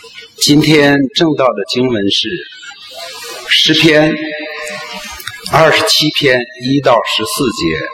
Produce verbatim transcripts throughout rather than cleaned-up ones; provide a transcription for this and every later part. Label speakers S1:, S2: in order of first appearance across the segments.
S1: 今天正道的经文是诗篇二十七篇一到十四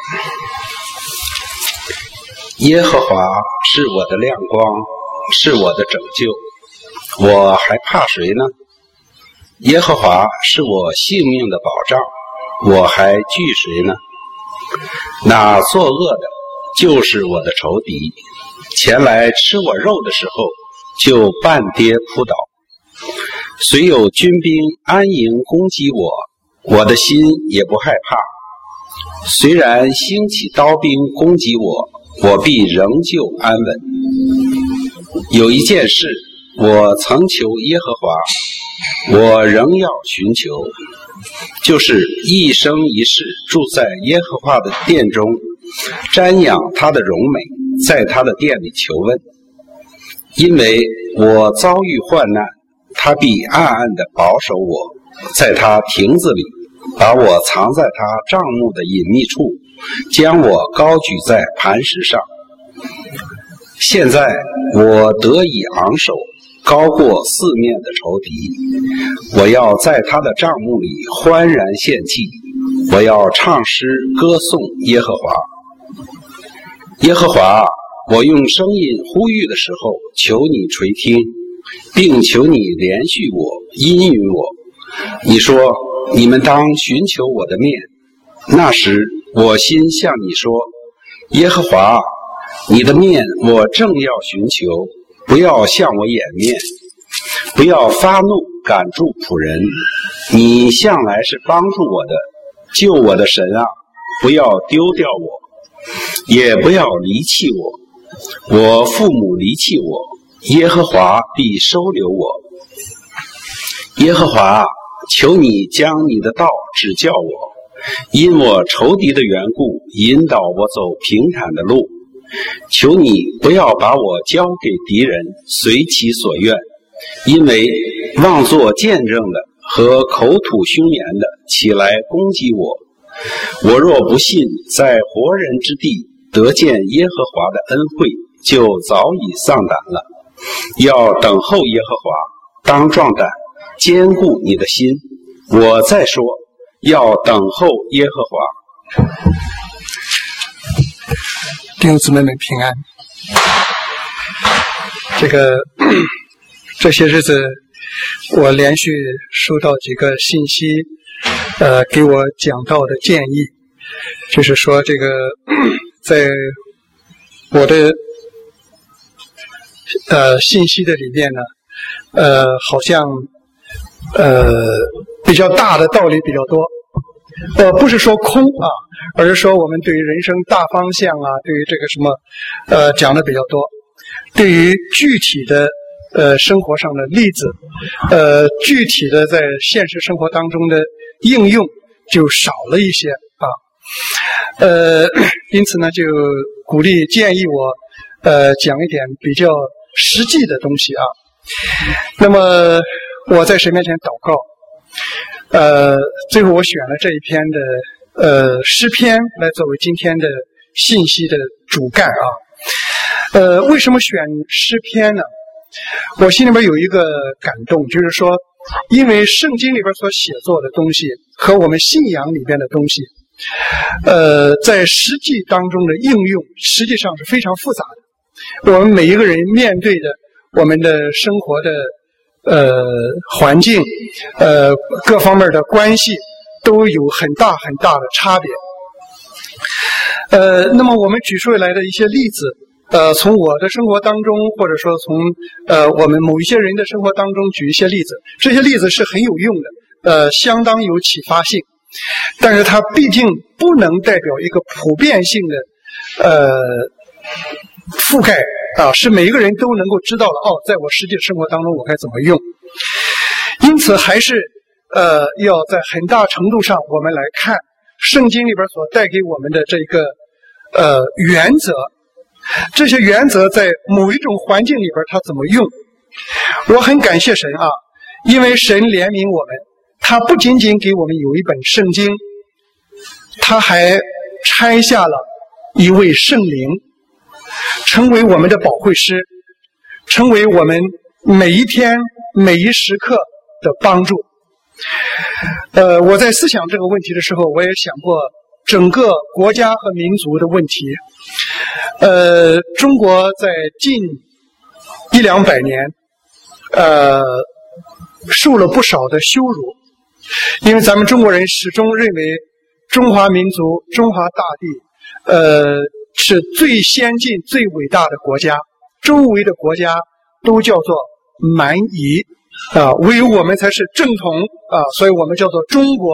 S1: 节。耶和华是我的亮光，是我的拯救，我还怕谁呢？耶和华是我性命的保障，我还惧谁呢？那作恶的就是我的仇敌，前来吃我肉的时候就半跌扑倒。虽有军兵安营攻击我，我的心也不害怕。虽然兴起刀兵攻击我，我必仍旧安稳。有一件事我曾求耶和华，我仍要寻求，就是一生一世住在耶和华的殿中，瞻仰他的荣美，在他的殿里求问。因为我遭遇患难，他必暗暗地保守我，在他亭子里把我藏在他帐幕的隐秘处，将我高举在磐石上。现在我得以昂首，高过四面的仇敌。我要在他的帐幕里欢然献祭，我要唱诗歌颂耶和华。耶和华，我用声音呼吁的时候，求你垂听，并求你怜恤我，应允我。你说，你们当寻求我的面。那时我心向你说，耶和华，你的面我正要寻求，不要向我掩面，不要发怒赶住仆人。你向来是帮助我的，救我的神啊，不要丢掉我，也不要离弃我。我父母离弃我，耶和华必收留我。耶和华，求你将你的道指教我，因我仇敌的缘故，引导我走平坦的路。求你不要把我交给敌人，随其所愿，因为妄作见证的和口吐凶言的起来攻击我。我若不信在活人之地得见耶和华的恩惠，就早已丧胆了。要等候耶和华，当壮胆，坚固你的心。我再说，要等候耶和华。
S2: 弟兄姊妹们平安。这个这些日子，我连续收到几个信息，呃，给我讲到的建议，就是说这个在我的呃信息的里面呢，呃，好像呃比较大的道理比较多。呃，不是说空啊，而是说我们对于人生大方向啊，对于这个什么，呃，讲的比较多。对于具体的呃生活上的例子，呃，具体的在现实生活当中的应用就少了一些啊。呃，因此呢，就鼓励建议我呃讲一点比较实际的东西啊。那么我在神面前祷告。呃，最后我选了这一篇的呃诗篇来作为今天的信息的主干啊。呃，为什么选诗篇呢？我心里边有一个感动，就是说，因为圣经里边所写作的东西和我们信仰里边的东西，呃，在实际当中的应用实际上是非常复杂的。我们每一个人面对的我们的生活的呃，环境，呃，各方面的关系都有很大很大的差别。呃，那么我们举出来的一些例子，呃，从我的生活当中，或者说从呃我们某一些人的生活当中举一些例子，这些例子是很有用的，呃，相当有启发性，但是它毕竟不能代表一个普遍性的呃覆盖。啊，是每一个人都能够知道了哦，在我实际生活当中我该怎么用。因此，还是呃要在很大程度上我们来看圣经里边所带给我们的这个呃原则，这些原则在某一种环境里边它怎么用。我很感谢神啊，因为神怜悯我们，他不仅仅给我们有一本圣经，他还拆下了一位圣灵，成为我们的保惠师，成为我们每一天每一时刻的帮助。呃，我在思想这个问题的时候，我也想过整个国家和民族的问题。呃，中国在近一两百年，呃，受了不少的羞辱，因为咱们中国人始终认为中华民族、中华大地，呃，是最先进、最伟大的国家，周围的国家都叫做蛮夷啊，唯有我们才是正统啊，所以我们叫做中国。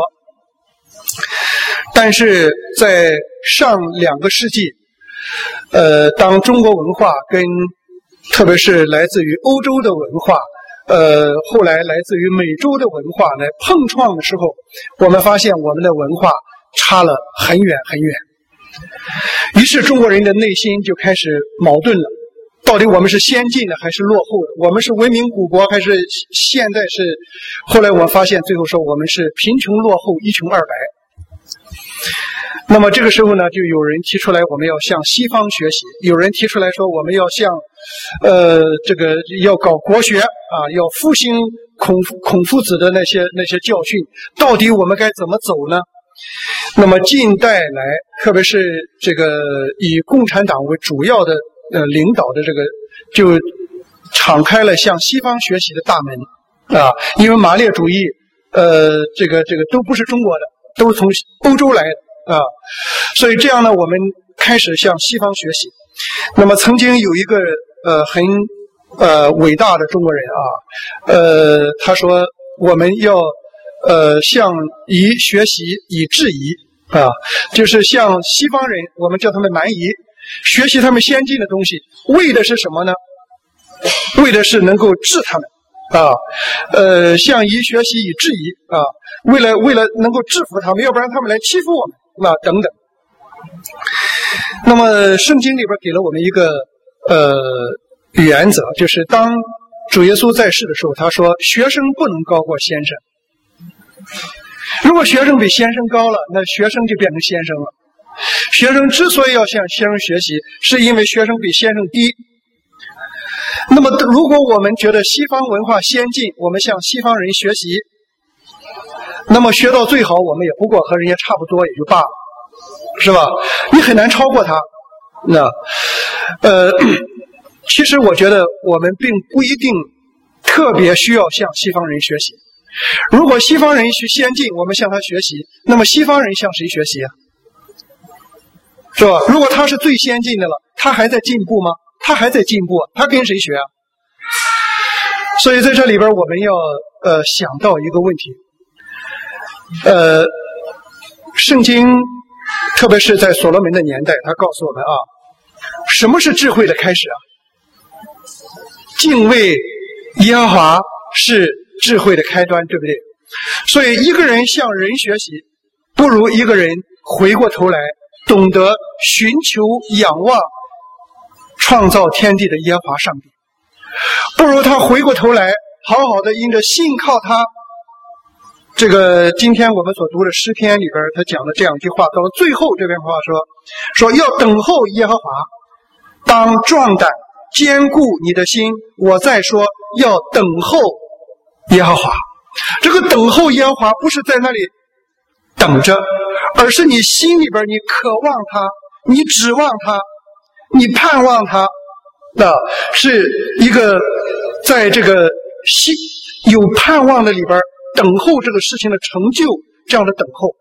S2: 但是在上两个世纪，呃，当中国文化跟特别是来自于欧洲的文化，呃，后来来自于美洲的文化来碰撞的时候，我们发现我们的文化差了很远很远。于是中国人的内心就开始矛盾了，到底我们是先进的还是落后的？我们是文明古国还是现在是？后来我们发现，最后说我们是贫穷落后，一穷二白。那么这个时候呢，就有人提出来我们要向西方学习，有人提出来说我们要向，呃，这个要搞国学啊，要复兴孔孔夫子的那些那些教训，到底我们该怎么走呢？那么近代来，特别是这个以共产党为主要的呃领导的这个，就敞开了向西方学习的大门啊，因为马列主义，呃，这个这个都不是中国的，都是从欧洲来的。啊，所以这样呢，我们开始向西方学习。那么，曾经有一个呃很呃伟大的中国人啊，呃，他说我们要呃向夷学习以制夷啊，就是向西方人，我们叫他们蛮夷，学习他们先进的东西，为的是什么呢？为的是能够治他们啊，呃，向夷学习以制夷啊，为了为了能够制服他们，要不然他们来欺负我们。那等等，那么圣经里边给了我们一个呃原则，就是当主耶稣在世的时候，他说学生不能高过先生。如果学生比先生高了，那学生就变成先生了。学生之所以要向先生学习，是因为学生比先生低。那么如果我们觉得西方文化先进，我们向西方人学习，那么学到最好，我们也不过和人家差不多，也就罢了，是吧？你很难超过他。那，呃，其实我觉得我们并不一定特别需要向西方人学习。如果西方人去先进，我们向他学习，那么西方人向谁学习啊？是吧？如果他是最先进的了，他还在进步吗？他还在进步啊，他跟谁学啊？所以在这里边，我们要呃想到一个问题。呃，圣经，特别是在所罗门的年代，他告诉我们啊，什么是智慧的开始啊？敬畏耶和华是智慧的开端，对不对？所以一个人向人学习，不如一个人回过头来懂得寻求仰望创造天地的耶和华上帝，不如他回过头来好好的因着信靠他。这个今天我们所读的诗篇里边，他讲了这样一句话，到了最后这篇话说，说要等候耶和华，当壮胆，坚固你的心。我再说，要等候耶和华。这个等候耶和华不是在那里等着，而是你心里边你渴望他，你指望他，你盼望他，那是一个在这个心有盼望的里边等候这个事情的成就，这样的等候。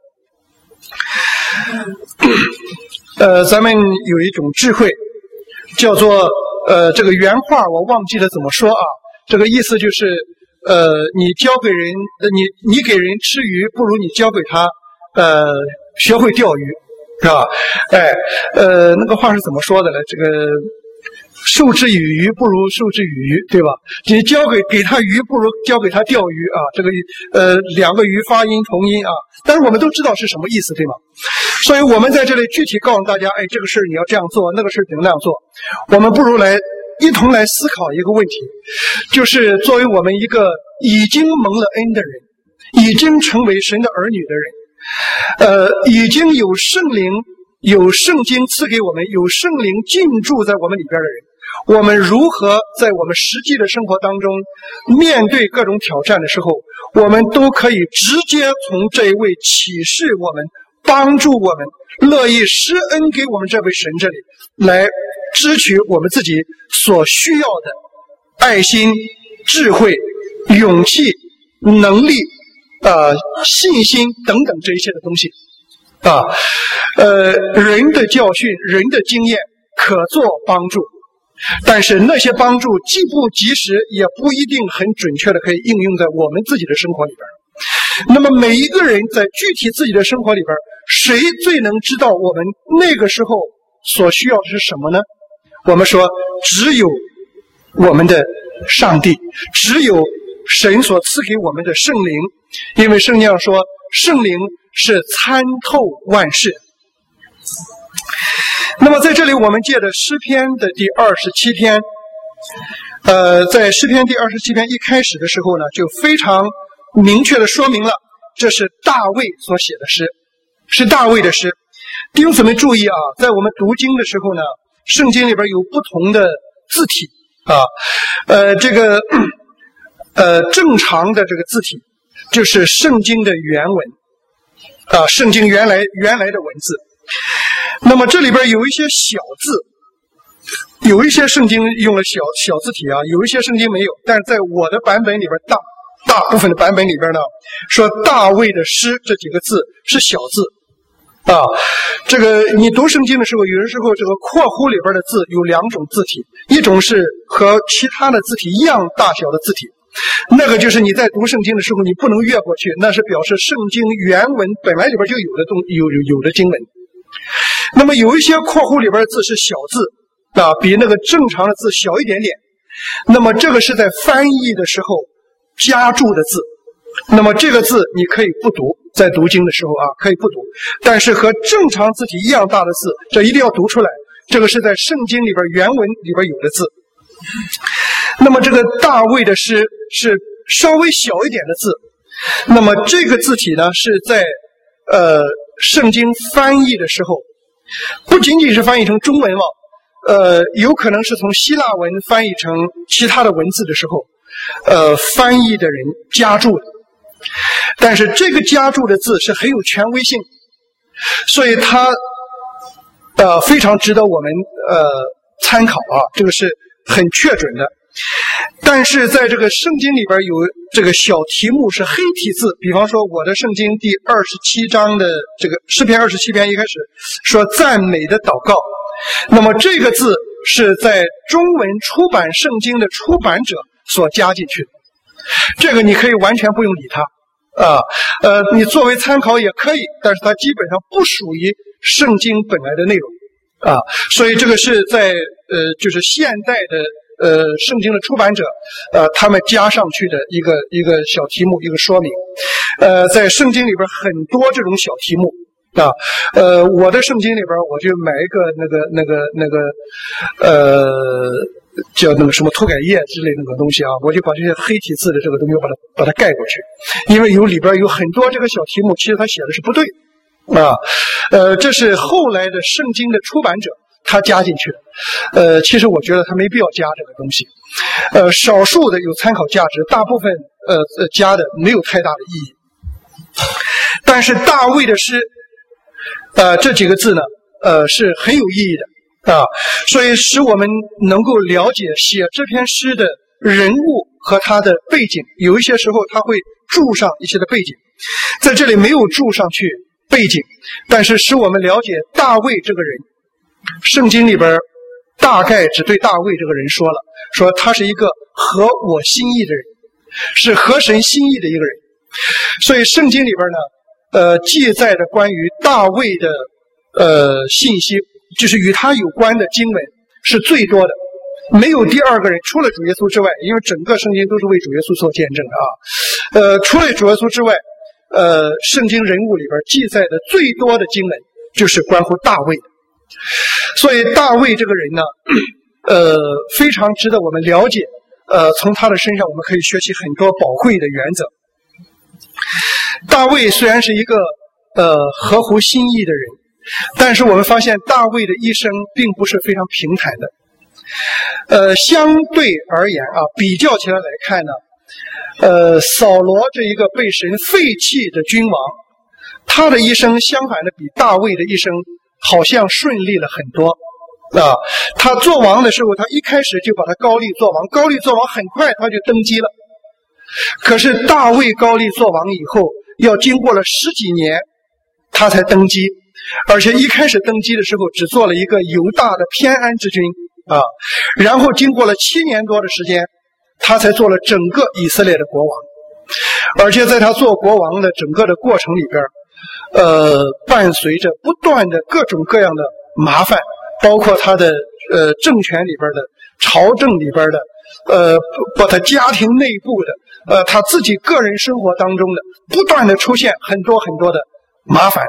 S2: 呃，咱们有一种智慧，叫做呃，这个原话我忘记了怎么说啊。这个意思就是，呃，你教给人，呃、你你给人吃鱼，不如你教给他，呃，学会钓鱼，是吧？哎，呃，那个话是怎么说的呢？这个。授之以鱼不如授之以渔，对吧？你教给给他鱼不如教给他钓鱼啊！这个呃两个鱼发音同音啊，但是我们都知道是什么意思，对吗？所以我们在这里具体告诉大家，哎，这个事你要这样做，那个事你那样做。我们不如来一同来思考一个问题，就是作为我们一个已经蒙了恩的人，已经成为神的儿女的人，呃，已经有圣灵。有圣经赐给我们，有圣灵进驻在我们里边的人， 我们如何在我们实际的生活当中面对各种挑战的时候，我们都可以直接从这一位启示我们、帮助我们、乐意施恩给我们这位神这里来支取我们自己所需要的爱心、智慧、勇气、能力、呃信心等等这一些的东西啊，呃人的教训、人的经验可做帮助，但是那些帮助既不及时，也不一定很准确的可以应用在我们自己的生活里边。那么每一个人在具体自己的生活里边，谁最能知道我们那个时候所需要的是什么呢？我们说只有我们的上帝，只有神所赐给我们的圣灵，因为圣经上说圣灵是参透万事。那么在这里我们借着诗篇的第二十七篇，呃，在诗篇第二十七篇一开始的时候呢，就非常明确的说明了这是大卫所写的诗，是大卫的诗。弟兄姊妹注意啊，在我们读经的时候呢，圣经里边有不同的字体啊，呃，这个呃正常的这个字体就是圣经的原文啊，圣经原来原来的文字。那么这里边有一些小字，有一些圣经用了小小字体啊，有一些圣经没有，但是在我的版本里边大大部分的版本里边呢，说大卫的诗这几个字是小字啊。这个你读圣经的时候，有的时候这个括弧里边的字有两种字体，一种是和其他的字体一样大小的字体，那个就是你在读圣经的时候你不能越过去，那是表示圣经原文本来里边就有的东有有有的经文。那么有一些括弧里边的字是小字啊，比那个正常的字小一点点，那么这个是在翻译的时候加注的字，那么这个字你可以不读，在读经的时候啊可以不读，但是和正常字体一样大的字，这一定要读出来，这个是在圣经里边原文里边有的字。那么这个大卫的诗是稍微小一点的字，那么这个字体呢是在呃圣经翻译的时候，不仅仅是翻译成中文了，呃，有可能是从希腊文翻译成其他的文字的时候，呃，翻译的人加注的。但是这个加注的字是很有权威性，所以它呃非常值得我们呃参考啊，这个是很确准的。但是在这个圣经里边有这个小题目是黑体字，比方说我的圣经第二十七章的这个诗篇二十七篇一开始说赞美的祷告，那么这个字是在中文出版圣经的出版者所加进去的，这个你可以完全不用理它啊，呃，你作为参考也可以，但是它基本上不属于圣经本来的内容啊，所以这个是在呃就是现代的呃，圣经的出版者，呃，他们加上去的一个一个小题目，一个说明。呃，在圣经里边很多这种小题目啊，呃，我的圣经里边我就买一个那个那个那个呃叫那个什么涂改液之类那个东西啊，我就把这些黑体字的这个东西把它把它盖过去，因为有里边有很多这个小题目，其实他写的是不对啊，呃，这是后来的圣经的出版者他加进去的，呃，其实我觉得他没必要加这个东西，呃，少数的有参考价值，大部分呃呃加的没有太大的意义。但是大卫的诗，呃，这几个字呢，呃，是很有意义的啊，所以使我们能够了解写这篇诗的人物和他的背景，有一些时候他会注上一些的背景，在这里没有注上去背景，但是使我们了解大卫这个人。圣经里边大概只对大卫这个人说了，说他是一个合我心意的人，是合神心意的一个人。所以圣经里边呢，呃，记载的关于大卫的呃信息，就是与他有关的经文是最多的，没有第二个人，除了主耶稣之外，因为整个圣经都是为主耶稣做见证的啊。呃，除了主耶稣之外，呃，圣经人物里边记载的最多的经文就是关乎大卫的。所以大卫这个人呢，呃，非常值得我们了解。呃，从他的身上我们可以学习很多宝贵的原则。大卫虽然是一个呃合乎心意的人，但是我们发现大卫的一生并不是非常平坦的。 呃，相对而言啊，比较起来来看呢，呃，扫罗这一个被神废弃的君王，他的一生相反的比大卫的一生好像顺利了很多啊。他做王的时候，他一开始就把他高立做王，高立做王很快他就登基了。可是大卫高立做王以后，要经过了十几年，他才登基，而且一开始登基的时候只做了一个犹大的偏安之君啊，然后经过了七年多的时间，他才做了整个以色列的国王。而且在他做国王的整个的过程里边，呃，伴随着不断的各种各样的麻烦，包括他的呃政权里边的、朝政里边的，呃，把他家庭内部的，呃，他自己个人生活当中的，不断的出现很多很多的麻烦。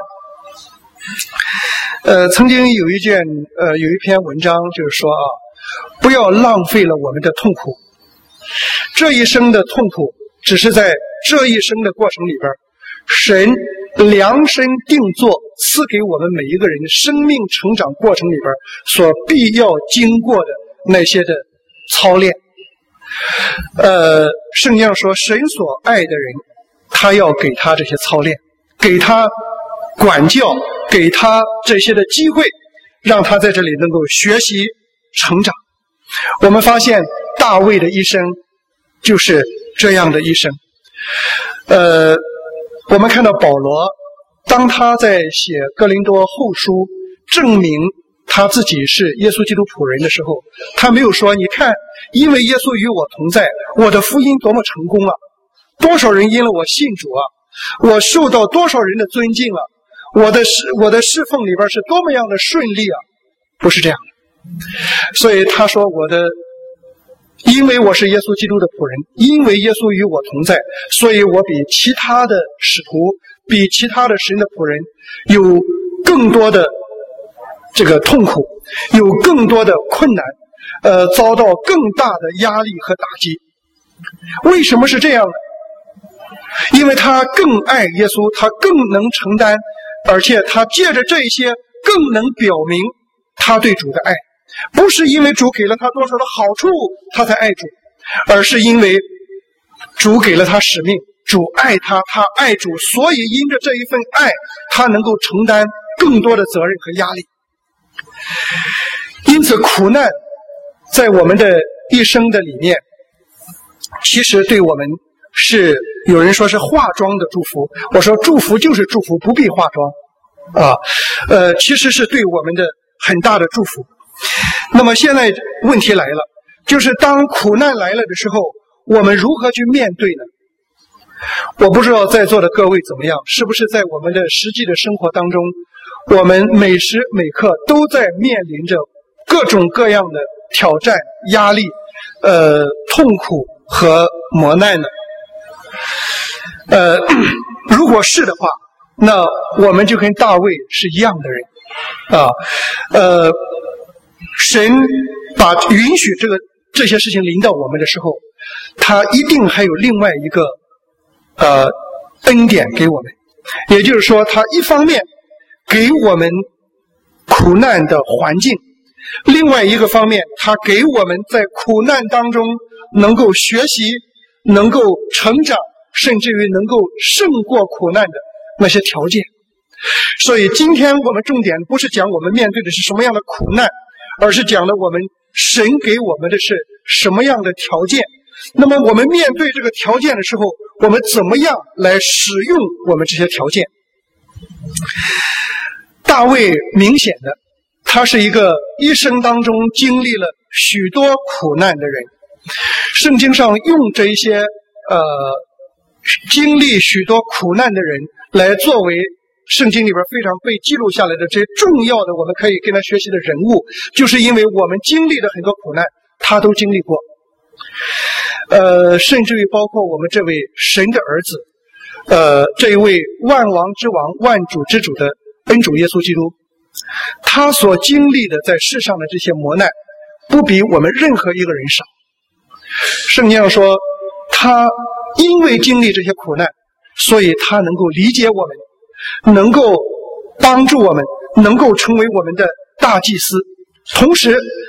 S2: 呃，曾经有一件呃有一篇文章就是说啊，不要浪费了我们的痛苦，这一生的痛苦只是在这一生的过程里边，神量身定做赐给我们每一个人生命成长过程里边所必要经过的那些的操练。呃，圣经上说，神所爱的人，他要给他这些操练，给他管教，给他这些的机会，让他在这里能够学习成长。我们发现大卫的一生就是这样的一生。呃，我们看到保罗，当他在写哥林多后书证明他自己是耶稣基督仆人的时候，他没有说，你看，因为耶稣与我同在，我的福音多么成功啊，多少人因了我信主啊，我受到多少人的尊敬啊，我的侍我的侍奉里边是多么样的顺利啊，不是这样的。所以他说，我的因为我是耶稣基督的仆人，因为耶稣与我同在，所以我比其他的使徒，比其他的神的仆人有更多的这个痛苦，有更多的困难，呃，遭到更大的压力和打击。为什么是这样呢？因为他更爱耶稣，他更能承担，而且他借着这些更能表明他对主的爱。不是因为主给了他多少的好处他才爱主，而是因为主给了他使命，主爱他，他爱主，所以因着这一份爱，他能够承担更多的责任和压力。因此苦难在我们的一生的里面，其实对我们是有人说是化妆的祝福，我说祝福就是祝福，不必化妆啊，呃，其实是对我们的很大的祝福。那么现在问题来了，就是当苦难来了的时候，我们如何去面对呢？我不知道在座的各位怎么样，是不是在我们的实际的生活当中，我们每时每刻都在面临着各种各样的挑战、压力、呃痛苦和磨难呢？呃，如果是的话，那我们就跟大卫是一样的人啊，呃。神把允许这个这些事情临到我们的时候，他一定还有另外一个呃恩典给我们，也就是说，他一方面给我们苦难的环境，另外一个方面，他给我们在苦难当中能够学习、能够成长，甚至于能够胜过苦难的那些条件。所以今天我们重点不是讲我们面对的是什么样的苦难，而是讲了我们神给我们的是什么样的条件。那么我们面对这个条件的时候，我们怎么样来使用我们这些条件？大卫明显的，他是一个一生当中经历了许多苦难的人。圣经上用这一些呃经历许多苦难的人来作为圣经里边非常被记录下来的这些重要的我们可以跟他学习的人物，就是因为我们经历的很多苦难他都经历过，呃，甚至于包括我们这位神的儿子，呃，这一位万王之王万主之主的恩主耶稣基督，他所经历的在世上的这些磨难不比我们任何一个人少。圣经上说，他因为经历这些苦难，所以他能够理解我们，能够帮助我们，能够成为我们的大祭司。同时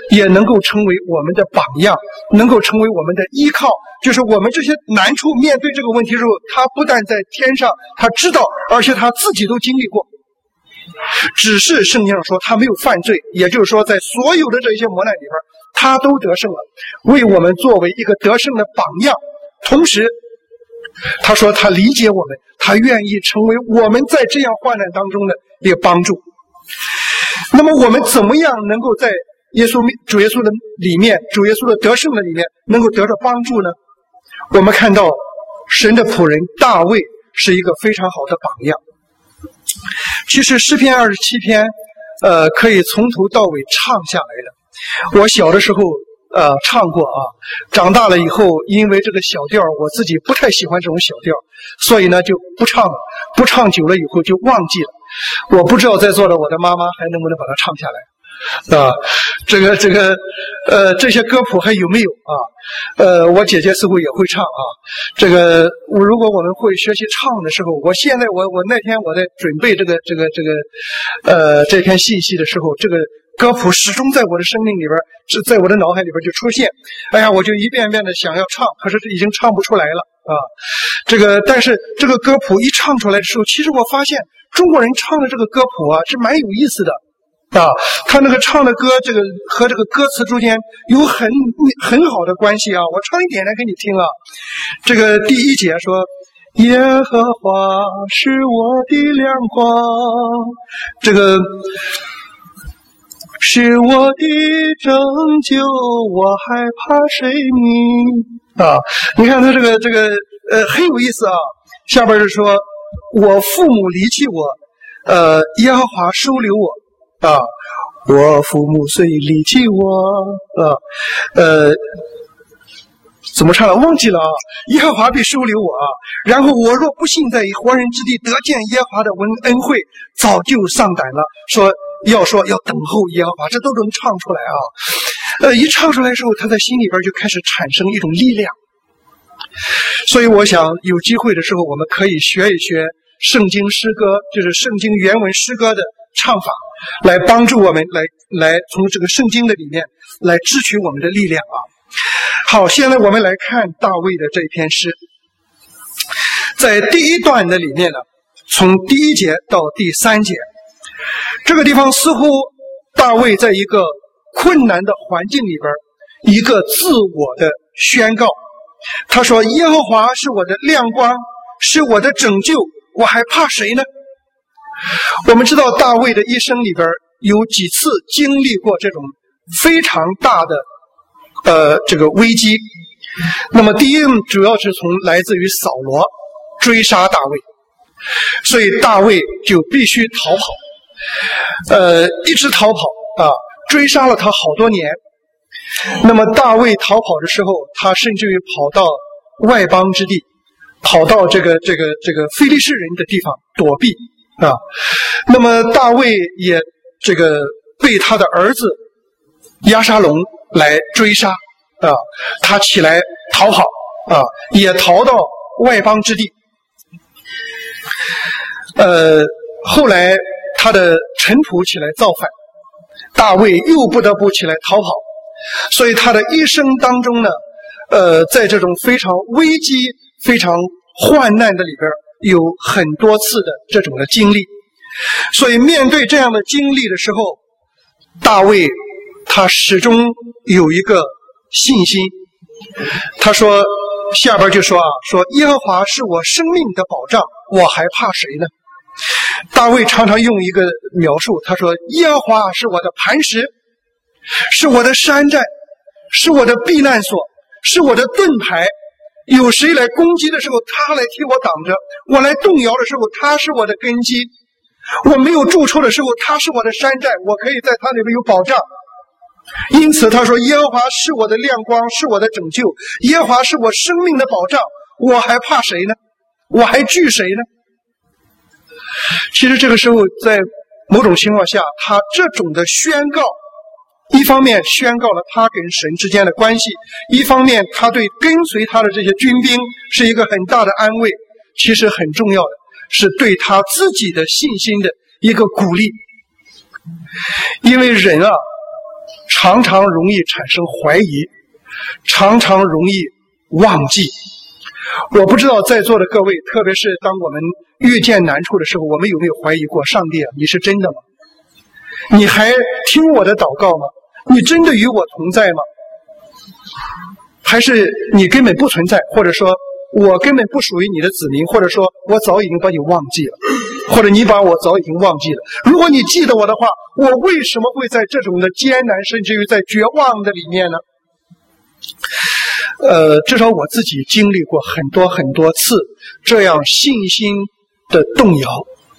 S2: 也能够成为我们的榜样，能够成为我们的依靠。就是我们这些难处面对这个问题的时候，他不但在天上他知道，而且他自己都经历过。只是圣经上说他没有犯罪，也就是说在所有的这些磨难里边他都得胜了，为我们作为一个得胜的榜样。同时他说他理解我们，他愿意成为我们在这样患难当中的一个帮助。那么我们怎么样能够在耶稣主耶稣的里面，主耶稣的得胜的里面能够得到帮助呢？我们看到神的仆人大卫是一个非常好的榜样。其实诗篇二十七篇呃，可以从头到尾唱下来的。我小的时候呃唱过啊，长大了以后因为这个小调我自己不太喜欢这种小调，所以呢就不唱了，不唱久了以后就忘记了。我不知道在座的我的妈妈还能不能把它唱下来啊，这个这个呃这些歌谱还有没有啊？呃，我姐姐似乎也会唱啊。这个如果我们会学习唱的时候，我现在我我那天我在准备这个这个这个呃这篇信息的时候，这个歌谱始终在我的生命里边，是在我的脑海里边就出现。哎呀，我就一遍遍的想要唱，可是已经唱不出来了啊。这个但是这个歌谱一唱出来的时候，其实我发现中国人唱的这个歌谱啊是蛮有意思的。啊，他那个唱的歌，这个和这个歌词之间有很很好的关系啊！我唱一点来给你听啊。这个第一节说：“耶和华是我的亮光，这个是我的拯救，我害怕谁呢？”啊，你看他这个这个呃很有意思啊。下边是说：“我父母离弃我，呃，耶和华收留我。”啊，我父母虽离弃我，啊，呃，怎么唱了？忘记了啊！耶和华必收留我啊！然后我若不幸在活人之地得见耶和华的恩恩惠，早就丧胆了。说要说要等候耶和华，这都能唱出来啊！呃，一唱出来的时候，他在心里边就开始产生一种力量。所以我想有机会的时候，我们可以学一学圣经诗歌，就是圣经原文诗歌的唱法，来帮助我们来来从这个圣经的里面来支取我们的力量啊。好，现在我们来看大卫的这一篇诗，在第一段的里面呢，从第一节到第三节，这个地方似乎大卫在一个困难的环境里边，一个自我的宣告。他说：“耶和华是我的亮光，是我的拯救，我还怕谁呢？”我们知道大卫的一生里边有几次经历过这种非常大的呃这个危机。那么第一主要是从来自于扫罗追杀大卫，所以大卫就必须逃跑，呃一直逃跑啊，追杀了他好多年。那么大卫逃跑的时候，他甚至于跑到外邦之地，跑到这个这个这个非利士人的地方躲避啊。那么大卫也这个被他的儿子押沙龙来追杀啊，他起来逃跑啊，也逃到外邦之地。呃，后来他的臣仆起来造反，大卫又不得不起来逃跑。所以他的一生当中呢，呃，在这种非常危机、非常患难的里边，有很多次的这种的经历。所以面对这样的经历的时候，大卫他始终有一个信心。他说下边就说啊，说耶和华是我生命的保障，我还怕谁呢？大卫常常用一个描述，他说耶和华是我的磐石，是我的山寨，是我的避难所，是我的盾牌。有谁来攻击的时候，他来替我挡着；我来动摇的时候，他是我的根基；我没有住处的时候，他是我的山寨，我可以在他里面有保障。因此他说耶和华是我的亮光，是我的拯救，耶和华是我生命的保障，我还怕谁呢？我还惧谁呢？其实这个时候在某种情况下，他这种的宣告，一方面宣告了他跟神之间的关系，一方面他对跟随他的这些军兵是一个很大的安慰。其实很重要的是对他自己的信心的一个鼓励。因为人啊， 常常容易产生怀疑，常常容易忘记。我不知道在座的各位，特别是当我们遇见难处的时候，我们有没有怀疑过上帝啊，你是真的吗？你还听我的祷告吗？你真的与我同在吗？还是你根本不存在，或者说我根本不属于你的子民，或者说我早已经把你忘记了，或者你把我早已经忘记了。如果你记得我的话，我为什么会在这种的艰难甚至于在绝望的里面呢？呃，至少我自己经历过很多很多次这样信心的动摇。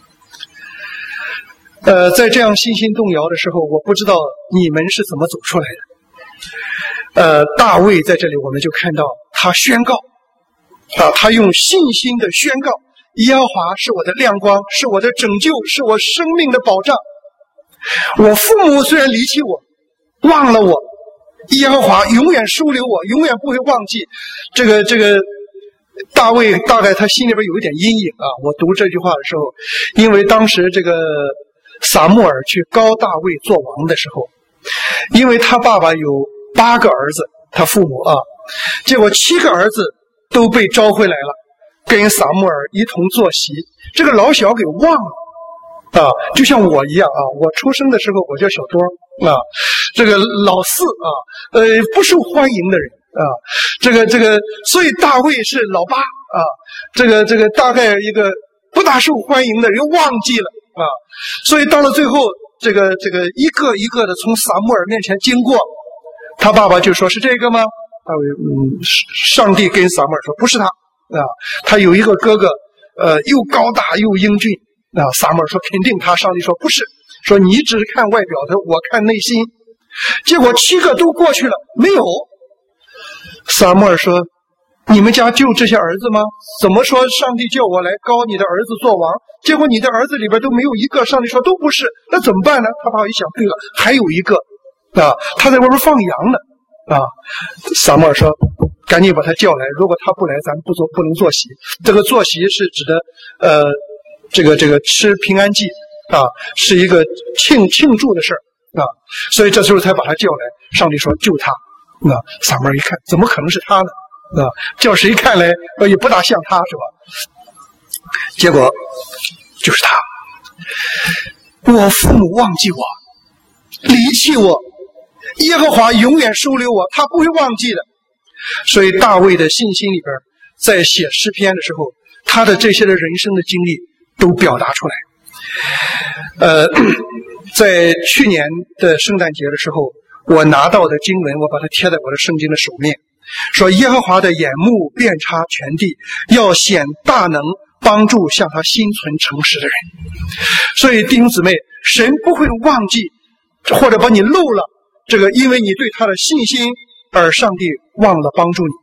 S2: 呃，在这样信心动摇的时候，我不知道你们是怎么走出来的。呃，大卫在这里我们就看到他宣告啊，他用信心的宣告，耶和华是我的亮光，是我的拯救，是我生命的保障。我父母虽然离弃我，忘了我，耶和华永远收留我，永远不会忘记。这个这个大卫大概他心里边有一点阴影啊。我读这句话的时候，因为当时这个撒母耳去膏大卫做王的时候，因为他爸爸有八个儿子，他父母啊，结果七个儿子都被招回来了，跟撒母耳一同坐席，这个老小给忘了啊，就像我一样啊，我出生的时候我叫小多啊，这个老四啊，呃，不受欢迎的人啊，这个这个，所以大卫是老八啊，这个这个大概一个不大受欢迎的人忘记了啊，所以到了最后，这个这个一个一个的从撒母耳面前经过，他爸爸就说是这个吗？大卫嗯，上帝跟撒母耳说不是他啊，他有一个哥哥，呃，又高大又英俊。啊，撒母耳说肯定他，上帝说不是，说你只是看外表的，我看内心。结果七个都过去了，没有。撒母耳说：“你们家就这些儿子吗？怎么说上帝叫我来膏你的儿子做王？结果你的儿子里边都没有一个。上帝说都不是，那怎么办呢？”他爸爸一想，对了，还有一个啊，他在外边放羊呢啊。撒母耳说：“赶紧把他叫来，如果他不来，咱们不做不能坐席。”这个坐席是指的呃。这个这个吃平安祭啊，是一个庆庆祝的事儿啊，所以这时候才把他叫来。上帝说救他啊，撒母耳一看，怎么可能是他呢？啊，叫谁看来也不大像他，是吧？结果就是他。我父母忘记我，离弃我，耶和华永远收留我，他不会忘记的。所以大卫的信心里边，在写诗篇的时候，他的这些的人生的经历都表达出来。呃，在去年的圣诞节的时候，我拿到的经文，我把它贴在我的圣经的首面，说耶和华的眼目遍察全地，要显大能，帮助向他心存诚实的人。所以弟兄姊妹，神不会忘记或者把你漏了这个，因为你对他的信心而上帝忘了帮助你。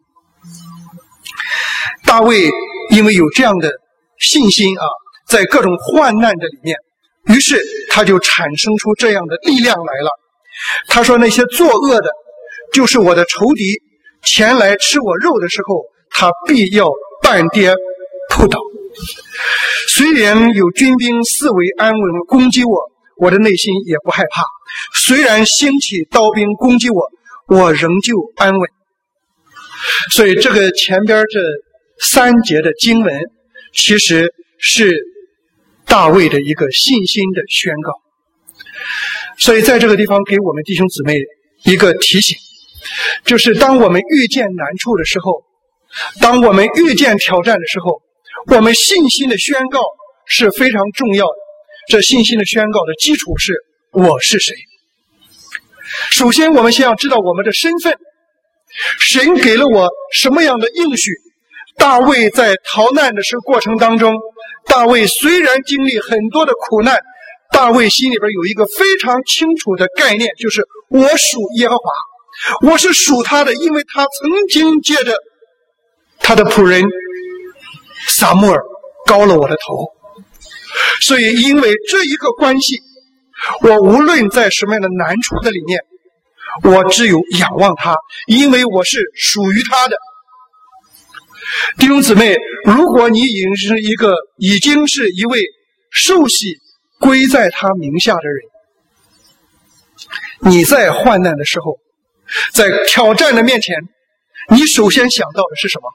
S2: 大卫因为有这样的信心啊，在各种患难的里面，于是他就产生出这样的力量来了。他说那些作恶的就是我的仇敌，前来吃我肉的时候，他必要半跌扑倒。虽然有军兵四围安稳攻击我，我的内心也不害怕。虽然兴起刀兵攻击我，我仍旧安稳。所以这个前边这三节的经文其实是大卫的一个信心的宣告。所以在这个地方给我们弟兄姊妹一个提醒，就是当我们遇见难处的时候，当我们遇见挑战的时候，我们信心的宣告是非常重要的。这信心的宣告的基础是我是谁。首先我们先要知道我们的身份，神给了我什么样的应许。大卫在逃难的时过程当中，大卫虽然经历很多的苦难，大卫心里边有一个非常清楚的概念，就是我属耶和华，我是属他的，因为他曾经借着他的仆人撒母耳膏了我的头。所以因为这一个关系，我无论在什么样的难处的里面，我只有仰望他，因为我是属于他的。弟兄姊妹，如果你已经是一个已经是一位受洗归在他名下的人， 你在患难的时候，在挑战的面前，你首先想到的是什么？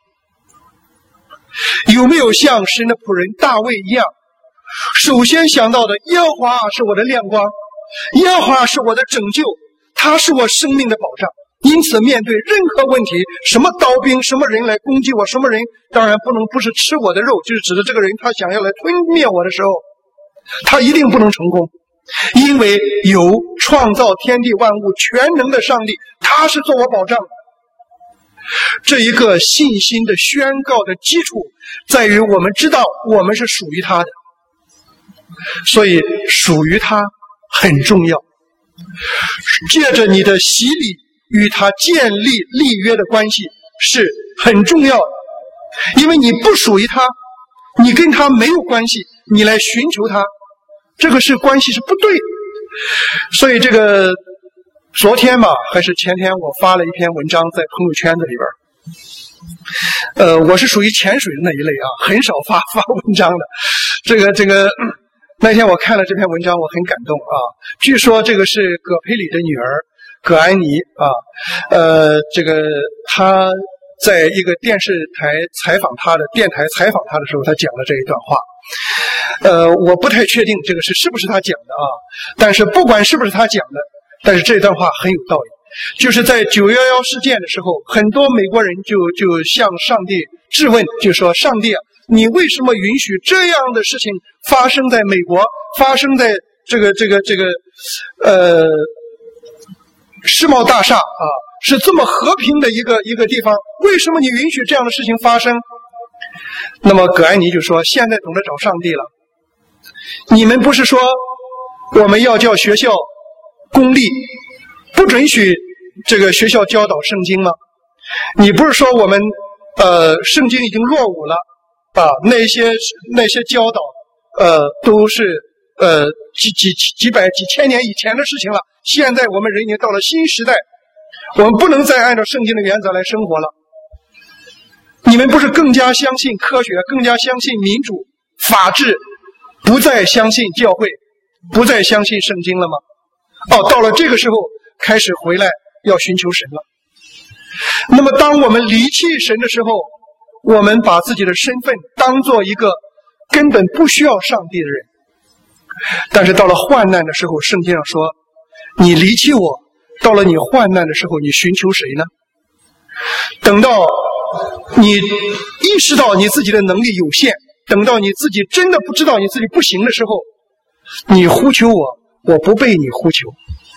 S2: 有没有像神的仆人大卫一样，首先想到的耶和华是我的亮光，耶和华是我的拯救，他是我生命的保障。因此面对任何问题，什么刀兵，什么人来攻击我，什么人当然不能不是吃我的肉，就是指的这个人他想要来吞灭我的时候，他一定不能成功，因为有创造天地万物全能的上帝，他是做我保障的。这一个信心的宣告的基础在于我们知道我们是属于他的，所以属于他很重要。借着你的洗礼与他建立立约的关系是很重要的，因为你不属于他，你跟他没有关系，你来寻求他，这个是关系是不对的。所以这个昨天吧还是前天我发了一篇文章在朋友圈子里边，呃，我是属于潜水的那一类啊，很少发发文章的。这个这个那天我看了这篇文章，我很感动啊。据说这个是葛培理的女儿葛安妮啊，呃，这个她在一个电视台采访她的电台采访她的时候，她讲了这一段话。呃，我不太确定这个是是不是她讲的啊，但是不管是不是她讲的，但是这段话很有道理。就是在九一一事件的时候，很多美国人就就向上帝质问，就说上帝啊，你为什么允许这样的事情发生在美国，发生在这个这个这个呃世贸大厦啊，是这么和平的一个一个地方，为什么你允许这样的事情发生？那么葛安妮就说，现在懂得找上帝了。你们不是说我们要叫学校公立，不准许这个学校教导圣经吗？你不是说我们呃圣经已经落伍了啊？那些那些教导呃都是呃几几几百几千年以前的事情了，现在我们人已经到了新时代，我们不能再按照圣经的原则来生活了。你们不是更加相信科学，更加相信民主法治，不再相信教会，不再相信圣经了吗？哦，到了这个时候开始回来要寻求神了。那么当我们离弃神的时候，我们把自己的身份当做一个根本不需要上帝的人。但是到了患难的时候，圣经上说，你离弃我，到了你患难的时候，你寻求谁呢？等到你意识到你自己的能力有限，等到你自己真的不知道你自己不行的时候，你呼求我，我不被你呼求。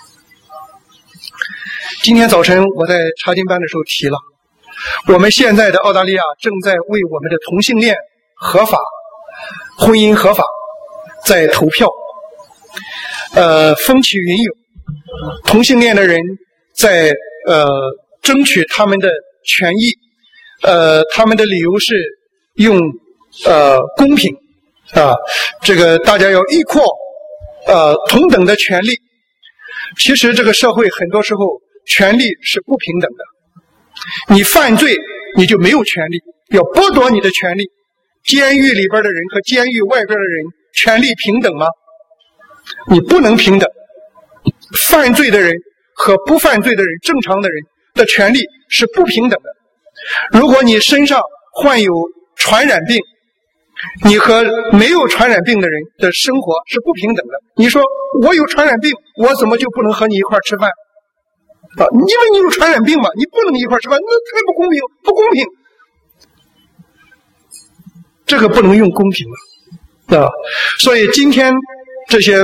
S2: 今天早晨我在查经班的时候提了，我们现在的澳大利亚正在为我们的同性恋合法婚姻合法在投票，呃，风起云涌，同性恋的人在呃争取他们的权益，呃，他们的理由是用呃公平啊，这个大家要 equal， 呃同等的权利。其实这个社会很多时候权利是不平等的，你犯罪你就没有权利，要剥夺你的权利。监狱里边的人和监狱外边的人权利平等吗？你不能平等。犯罪的人和不犯罪的人，正常的人的权利是不平等的。如果你身上患有传染病，你和没有传染病的人的生活是不平等的。你说我有传染病，我怎么就不能和你一块吃饭啊？因为你有传染病嘛，你不能一块吃饭，那太不公平，不公平。这个不能用公平了啊！所以今天这些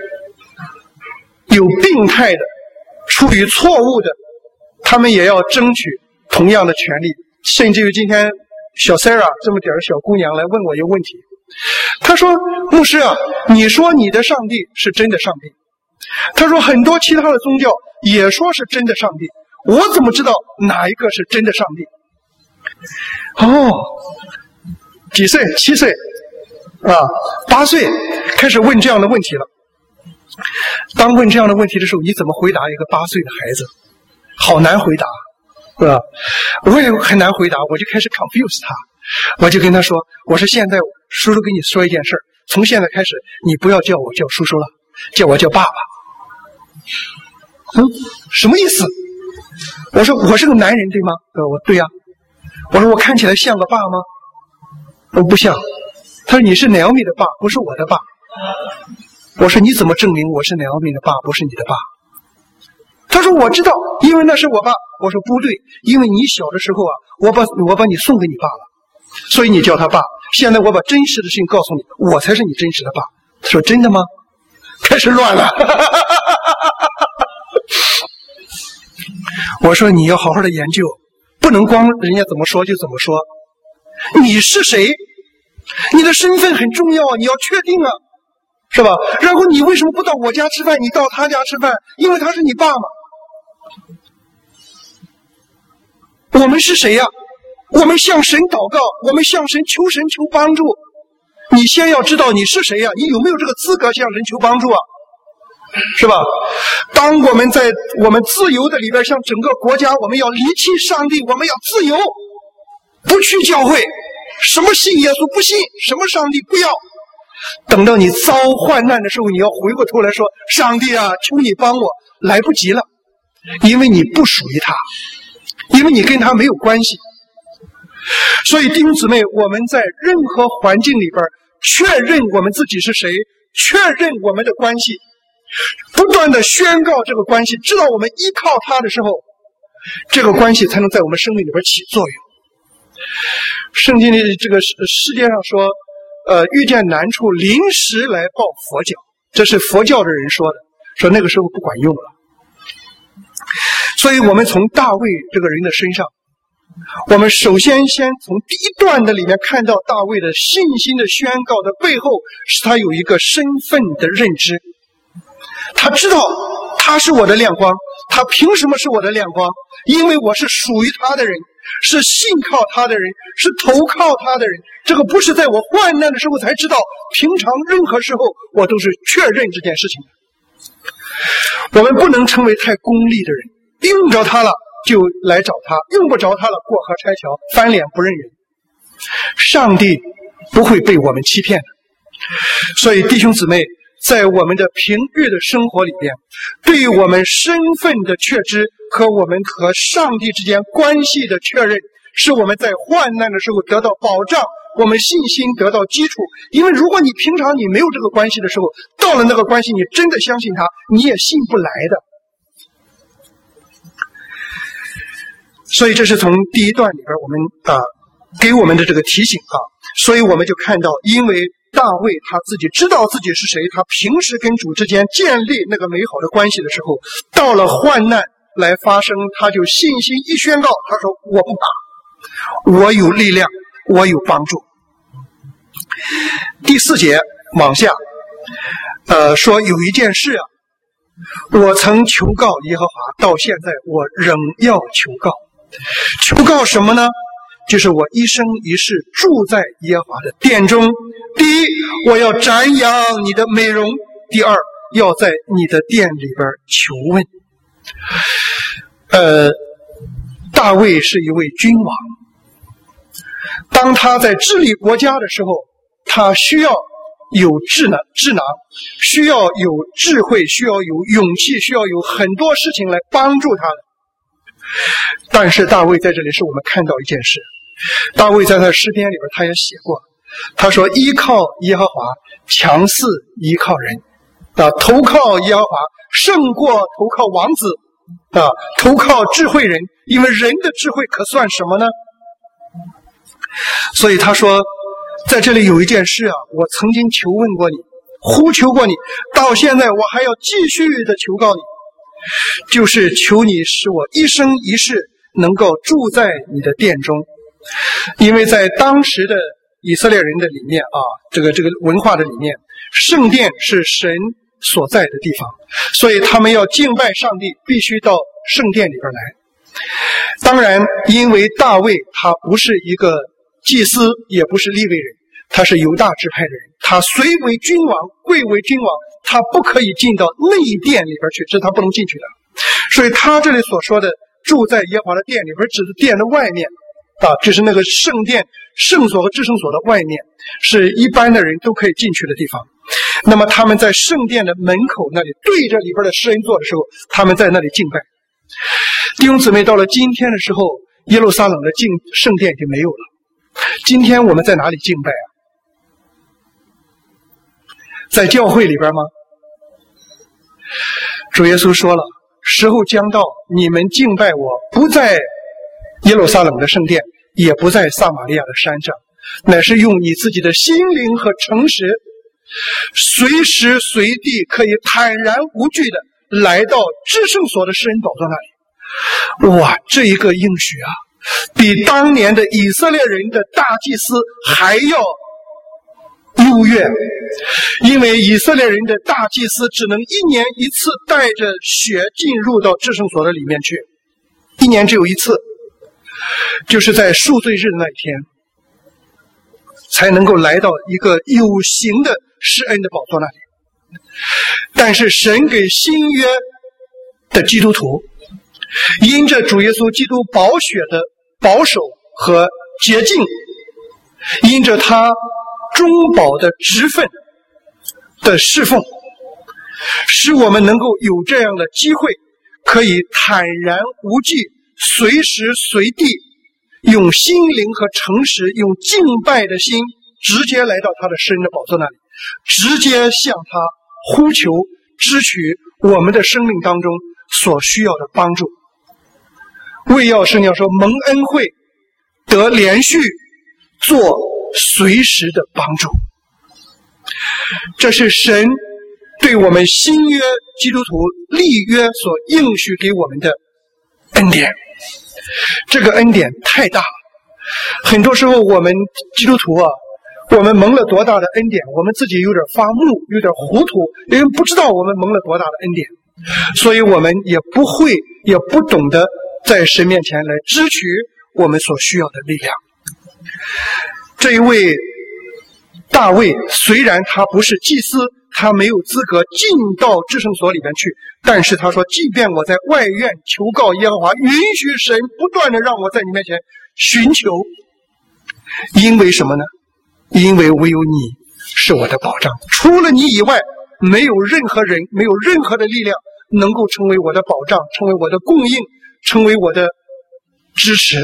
S2: 有病态的、出于错误的，他们也要争取同样的权利。甚至于今天小 Sarah 这么点儿小姑娘来问我一个问题，她说：“牧师啊，你说你的上帝是真的上帝，她说很多其他的宗教也说是真的上帝，我怎么知道哪一个是真的上帝？”哦，几岁？七岁啊，八岁开始问这样的问题了。当问这样的问题的时候，你怎么回答一个八岁的孩子？好难回答，是吧？我也很难回答，我就开始 confuse 他。我就跟他说：“我说现在叔叔跟你说一件事儿，从现在开始，你不要叫我叫叔叔了，叫我叫爸爸。” 嗯，什么意思？我说我是个男人对吗？呃，我对呀、啊。我说我看起来像个爸吗？我不像。他说你是 Naomi 的爸，不是我的爸。我说你怎么证明我是 Naomi 的爸，不是你的爸？他说我知道，因为那是我爸。我说不对，因为你小的时候啊，我把我把你送给你爸了，所以你叫他爸。现在我把真实的事情告诉你，我才是你真实的爸。他说真的吗？开始乱了。我说你要好好的研究，不能光人家怎么说就怎么说。你是谁？你的身份很重要啊，你要确定啊，是吧？然后你为什么不到我家吃饭，你到他家吃饭？因为他是你爸嘛。我们是谁呀、啊？我们向神祷告，我们向神求神求帮助。你先要知道你是谁呀、啊？你有没有这个资格向神求帮助啊？是吧？当我们在我们自由的里边，向整个国家，我们要离弃上帝，我们要自由，不去教会，什么信耶稣不信，什么上帝不要。等到你遭患难的时候，你要回过头来说：上帝啊，求你帮我。来不及了，因为你不属于他，因为你跟他没有关系。所以弟兄姊妹，我们在任何环境里边确认我们自己是谁，确认我们的关系，不断的宣告这个关系，知道我们依靠他的时候，这个关系才能在我们生命里边起作用。圣经里这个世界上说，呃，遇见难处临时来抱佛脚，这是佛教的人说的，说那个时候不管用了。所以我们从大卫这个人的身上，我们首先先从第一段的里面看到大卫的信心的宣告的背后，是他有一个身份的认知。他知道他是我的亮光，他凭什么是我的亮光？因为我是属于他的人，是信靠他的人，是投靠他的人。这个不是在我患难的时候才知道，平常任何时候我都是确认这件事情的。我们不能成为太功利的人，用着他了就来找他，用不着他了过河拆桥，翻脸不认人。上帝不会被我们欺骗的。所以弟兄姊妹，在我们的平日的生活里边，对于我们身份的确知和我们和上帝之间关系的确认，是我们在患难的时候得到保障，我们信心得到基础。因为如果你平常你没有这个关系的时候，到了那个关系你真的相信他，你也信不来的。所以这是从第一段里边我们啊、呃、给我们的这个提醒啊。所以我们就看到，因为大卫他自己知道自己是谁，他平时跟主之间建立那个美好的关系的时候，到了患难来发生，他就信心一宣告，他说我不怕，我有力量，我有帮助。第四节往下呃，说有一件事啊，我曾求告耶和华，到现在我仍要求告。求告什么呢？就是我一生一世住在耶和华的殿中。第一，我要瞻仰你的美容；第二，要在你的殿里边求问。呃，大卫是一位君王，当他在治理国家的时候，他需要有智囊智囊，需要有智慧，需要有勇气，需要有很多事情来帮助他的。但是大卫在这里是我们看到一件事，大卫在他的诗篇里边他也写过，他说依靠耶和华强似依靠人啊，投靠耶和华胜过投靠王子啊，投靠智慧人，因为人的智慧可算什么呢？所以他说在这里有一件事啊，我曾经求问过你，呼求过你，到现在我还要继续的求告你，就是求你使我一生一世能够住在你的殿中。因为在当时的以色列人的里面啊，这个这个文化的里面，圣殿是神所在的地方，所以他们要敬拜上帝必须到圣殿里边来。当然因为大卫他不是一个祭司，也不是利未人，他是犹大支派的人，他虽为君王，贵为君王，他不可以进到内殿里边去，这是他不能进去的。所以他这里所说的住在耶和华的殿里边，指的殿的外面啊，就是那个圣殿圣所和至圣所的外面，是一般的人都可以进去的地方。 那么他们在圣殿的门口那里对着里边的施恩座的时候，他们在那里敬拜。弟兄姊妹，到了今天的时候，耶路撒冷的敬圣殿已经没有了。今天我们在哪里敬拜啊？在教会里边吗？主耶稣说了，时候将到，你们敬拜我，不在耶路撒冷的圣殿，也不在撒玛利亚的山上，乃是用你自己的心灵和诚实，随时随地可以坦然无惧的来到至圣所的施恩宝座那里。哇，这一个应许啊，比当年的以色列人的大祭司还要优越。因为以色列人的大祭司只能一年一次带着血进入到至圣所的里面去，一年只有一次，就是在赎罪日的那一天，才能够来到一个有形的施恩的宝座那里。但是神给新约的基督徒，因着主耶稣基督宝血的保守和洁净，因着他中保的职分的侍奉，使我们能够有这样的机会，可以坦然无惧，随时随地用心灵和诚实，用敬拜的心，直接来到他的施恩的宝座那里，直接向他呼求，支取我们的生命当中所需要的帮助。为要圣经说，蒙恩惠得连续做随时的帮助。这是神对我们新约基督徒立约所应许给我们的恩典。这个恩典太大了，很多时候我们基督徒啊，我们蒙了多大的恩典，我们自己有点发木，有点糊涂，因为不知道我们蒙了多大的恩典，所以我们也不会也不懂得在神面前来支取我们所需要的力量。这一位大卫，虽然他不是祭司，他没有资格进到至圣所里面去，但是他说，即便我在外院求告耶和华，允许神不断的让我在你面前寻求。因为什么呢？因为唯有你是我的保障，除了你以外，没有任何人，没有任何的力量能够成为我的保障，成为我的供应，成为我的支持。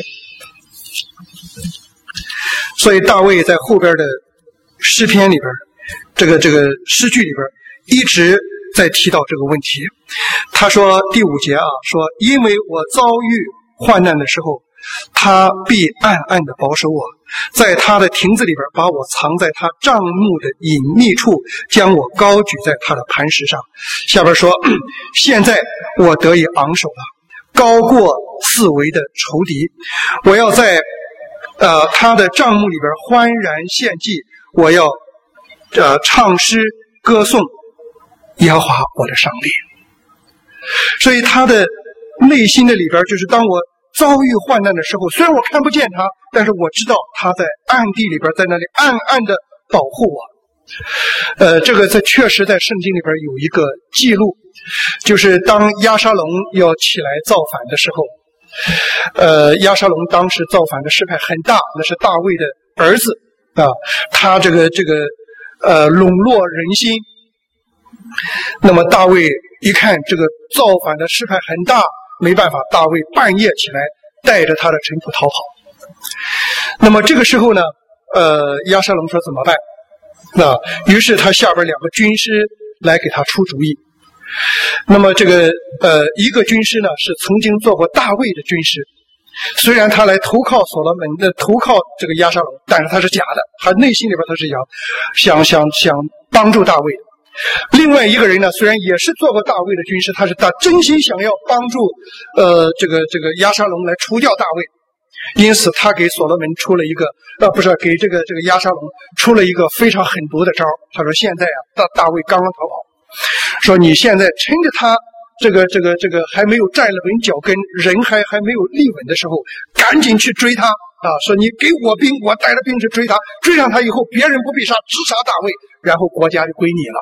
S2: 所以大卫在后边的诗篇里边，这个这个诗句里边一直在提到这个问题。他说第五节啊，说因为我遭遇患难的时候，他必暗暗地保守我，在他的亭子里边把我藏在他帐幕的隐秘处，将我高举在他的磐石上。下边说，现在我得以昂首了，高过四围的仇敌，我要在呃他的帐幕里边欢然献祭，我要呃唱诗歌颂耶和华我的上帝。所以他的内心的里边，就是当我遭遇患难的时候，虽然我看不见他，但是我知道他在暗地里边，在那里暗暗的保护我。呃，这个在确实在圣经里边有一个记录，就是当押沙龙要起来造反的时候，呃，押沙龙当时造反的势派很大，那是大卫的儿子啊，他这个这个呃笼络人心。那么大卫一看这个造反的势派很大，没办法，大卫半夜起来带着他的臣仆逃跑。那么这个时候呢，呃，押沙龙说怎么办？那于是他下边两个军师来给他出主意。那么这个呃一个军师呢是曾经做过大卫的军师，虽然他来投靠所罗门的投靠这个押沙龙，但是他是假的，他内心里边他是想想想想帮助大卫的。另外一个人呢，虽然也是做过大卫的军师，他是他真心想要帮助呃这个这个押沙龙来除掉大卫，因此他给所罗门出了一个呃不是给这个这个押沙龙出了一个非常狠毒的招。他说现在啊大大卫刚刚逃跑，说你现在趁着他这个这个这个还没有站了稳脚跟，人还还没有立稳的时候，赶紧去追他啊！说你给我兵，我带着兵去追他，追上他以后，别人不必杀，直杀大卫，然后国家就归你了。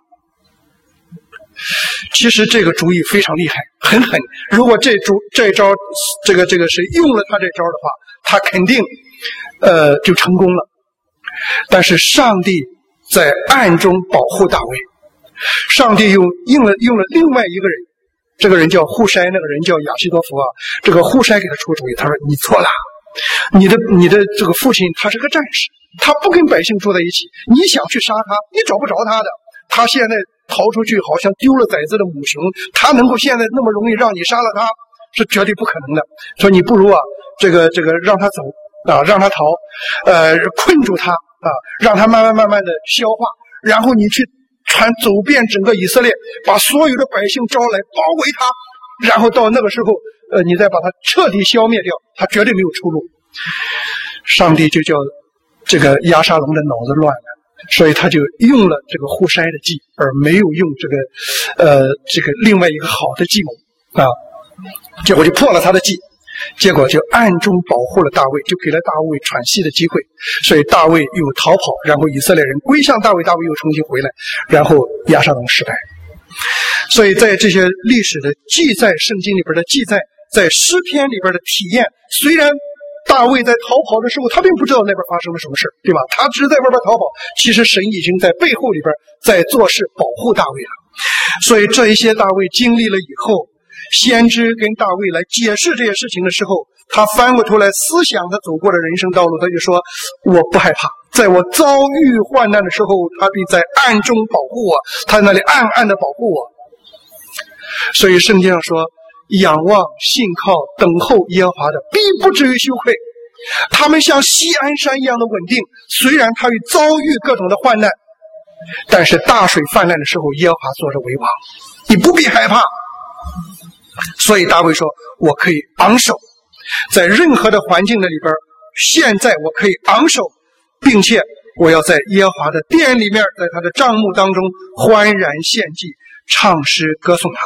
S2: 其实这个主意非常厉害，很狠。如果这主这招这个这个是用了他这招的话，他肯定呃就成功了。但是上帝在暗中保护大卫， 上帝又用了用了另外一个人，这个人叫户筛，那个人叫亚希多弗啊。这个户筛给他出主意，他说：“你错了，你的你的这个父亲他是个战士，他不跟百姓住在一起，你想去杀他，你找不着他的。他现在逃出去，好像丢了崽子的母熊，他能够现在那么容易让你杀了他，是绝对不可能的。说你不如啊，这个这个让他走啊，让他逃，呃，困住他啊，让他慢慢慢慢的消化，然后你去传走遍整个以色列，把所有的百姓招来包围他，然后到那个时候，呃，你再把他彻底消灭掉，他绝对没有出路。”上帝就叫这个亚沙龙的脑子乱了，所以他就用了这个户筛的计，而没有用这个呃这个另外一个好的计谋啊，结果就破了他的计，结果就暗中保护了大卫，就给了大卫喘息的机会，所以大卫又逃跑，然后以色列人归向大卫，大卫又重新回来，然后亚沙龙失败。所以在这些历史的记载，圣经里边的记载，在诗篇里边的体验，虽然大卫在逃跑的时候，他并不知道那边发生了什么事，对吧？他只是在外边逃跑，其实神已经在背后里边在做事保护大卫了。所以这一些大卫经历了以后，先知跟大卫来解释这些事情的时候，他翻过头来思想他走过的人生道路，他就说：“我不害怕，在我遭遇患难的时候，他必在暗中保护我，他在那里暗暗的保护我。”所以圣经上说，仰望信靠等候耶和华的必不至于羞愧，他们像锡安山一样的稳定，虽然他与遭遇各种的患难，但是大水泛滥的时候，耶和华坐着为王，你不必害怕。所以大卫说，我可以昂首，在任何的环境的里边，现在我可以昂首，并且我要在耶和华的殿里面，在他的帐幕当中欢然献祭，唱诗歌颂他。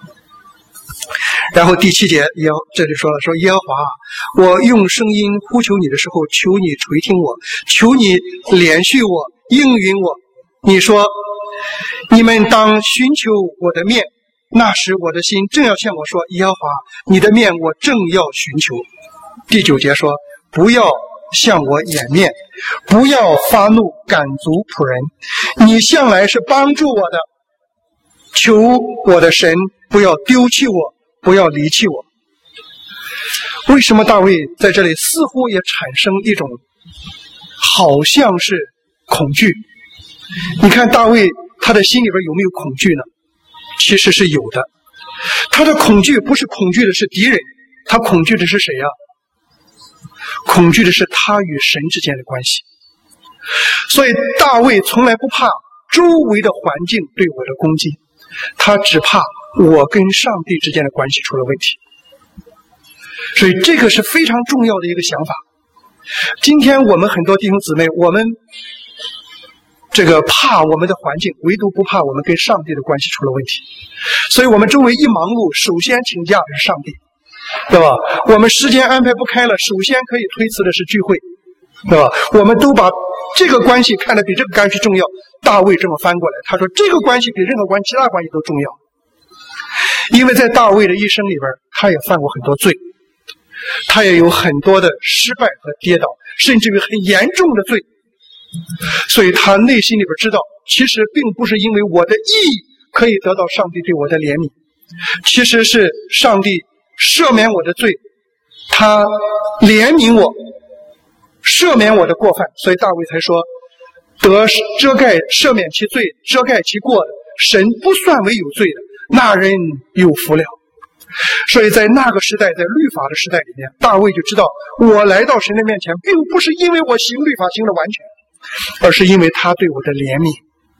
S2: 然后第七节也这里说了，说耶和华，我用声音呼求你的时候，求你垂听我，求你怜恤我，应允我。你说，你们当寻求我的面，那时我的心正要向我说，耶和华，你的面我正要寻求。第九节说，不要向我掩面，不要发怒赶逐仆人，你向来是帮助我的，求我的神不要丢弃我，不要离弃我。为什么大卫在这里似乎也产生一种好像是恐惧？你看大卫他的心里边有没有恐惧呢？其实是有的。他的恐惧不是恐惧的是敌人，他恐惧的是谁啊？恐惧的是他与神之间的关系。所以大卫从来不怕周围的环境对我的攻击，他只怕我跟上帝之间的关系出了问题。所以这个是非常重要的一个想法。今天我们很多弟兄姊妹，我们这个怕我们的环境，唯独不怕我们跟上帝的关系出了问题。所以我们周围一忙碌，首先请假的是上帝，对吧？我们时间安排不开了，首先可以推辞的是聚会，对吧？我们都把这个关系看得比这个关系重要。大卫这么翻过来，他说这个关系比任何关其他关系都重要。因为在大卫的一生里边，他也犯过很多罪，他也有很多的失败和跌倒，甚至于很严重的罪。所以他内心里边知道，其实并不是因为我的义可以得到上帝对我的怜悯，其实是上帝赦免我的罪，他怜悯我，赦免我的过犯。所以大卫才说，得遮盖赦免其罪，遮盖其过的，神不算为有罪的，那人有福了。所以在那个时代，在律法的时代里面，大卫就知道，我来到神的面前，并不是因为我行律法行的完全，而是因为他对我的怜悯，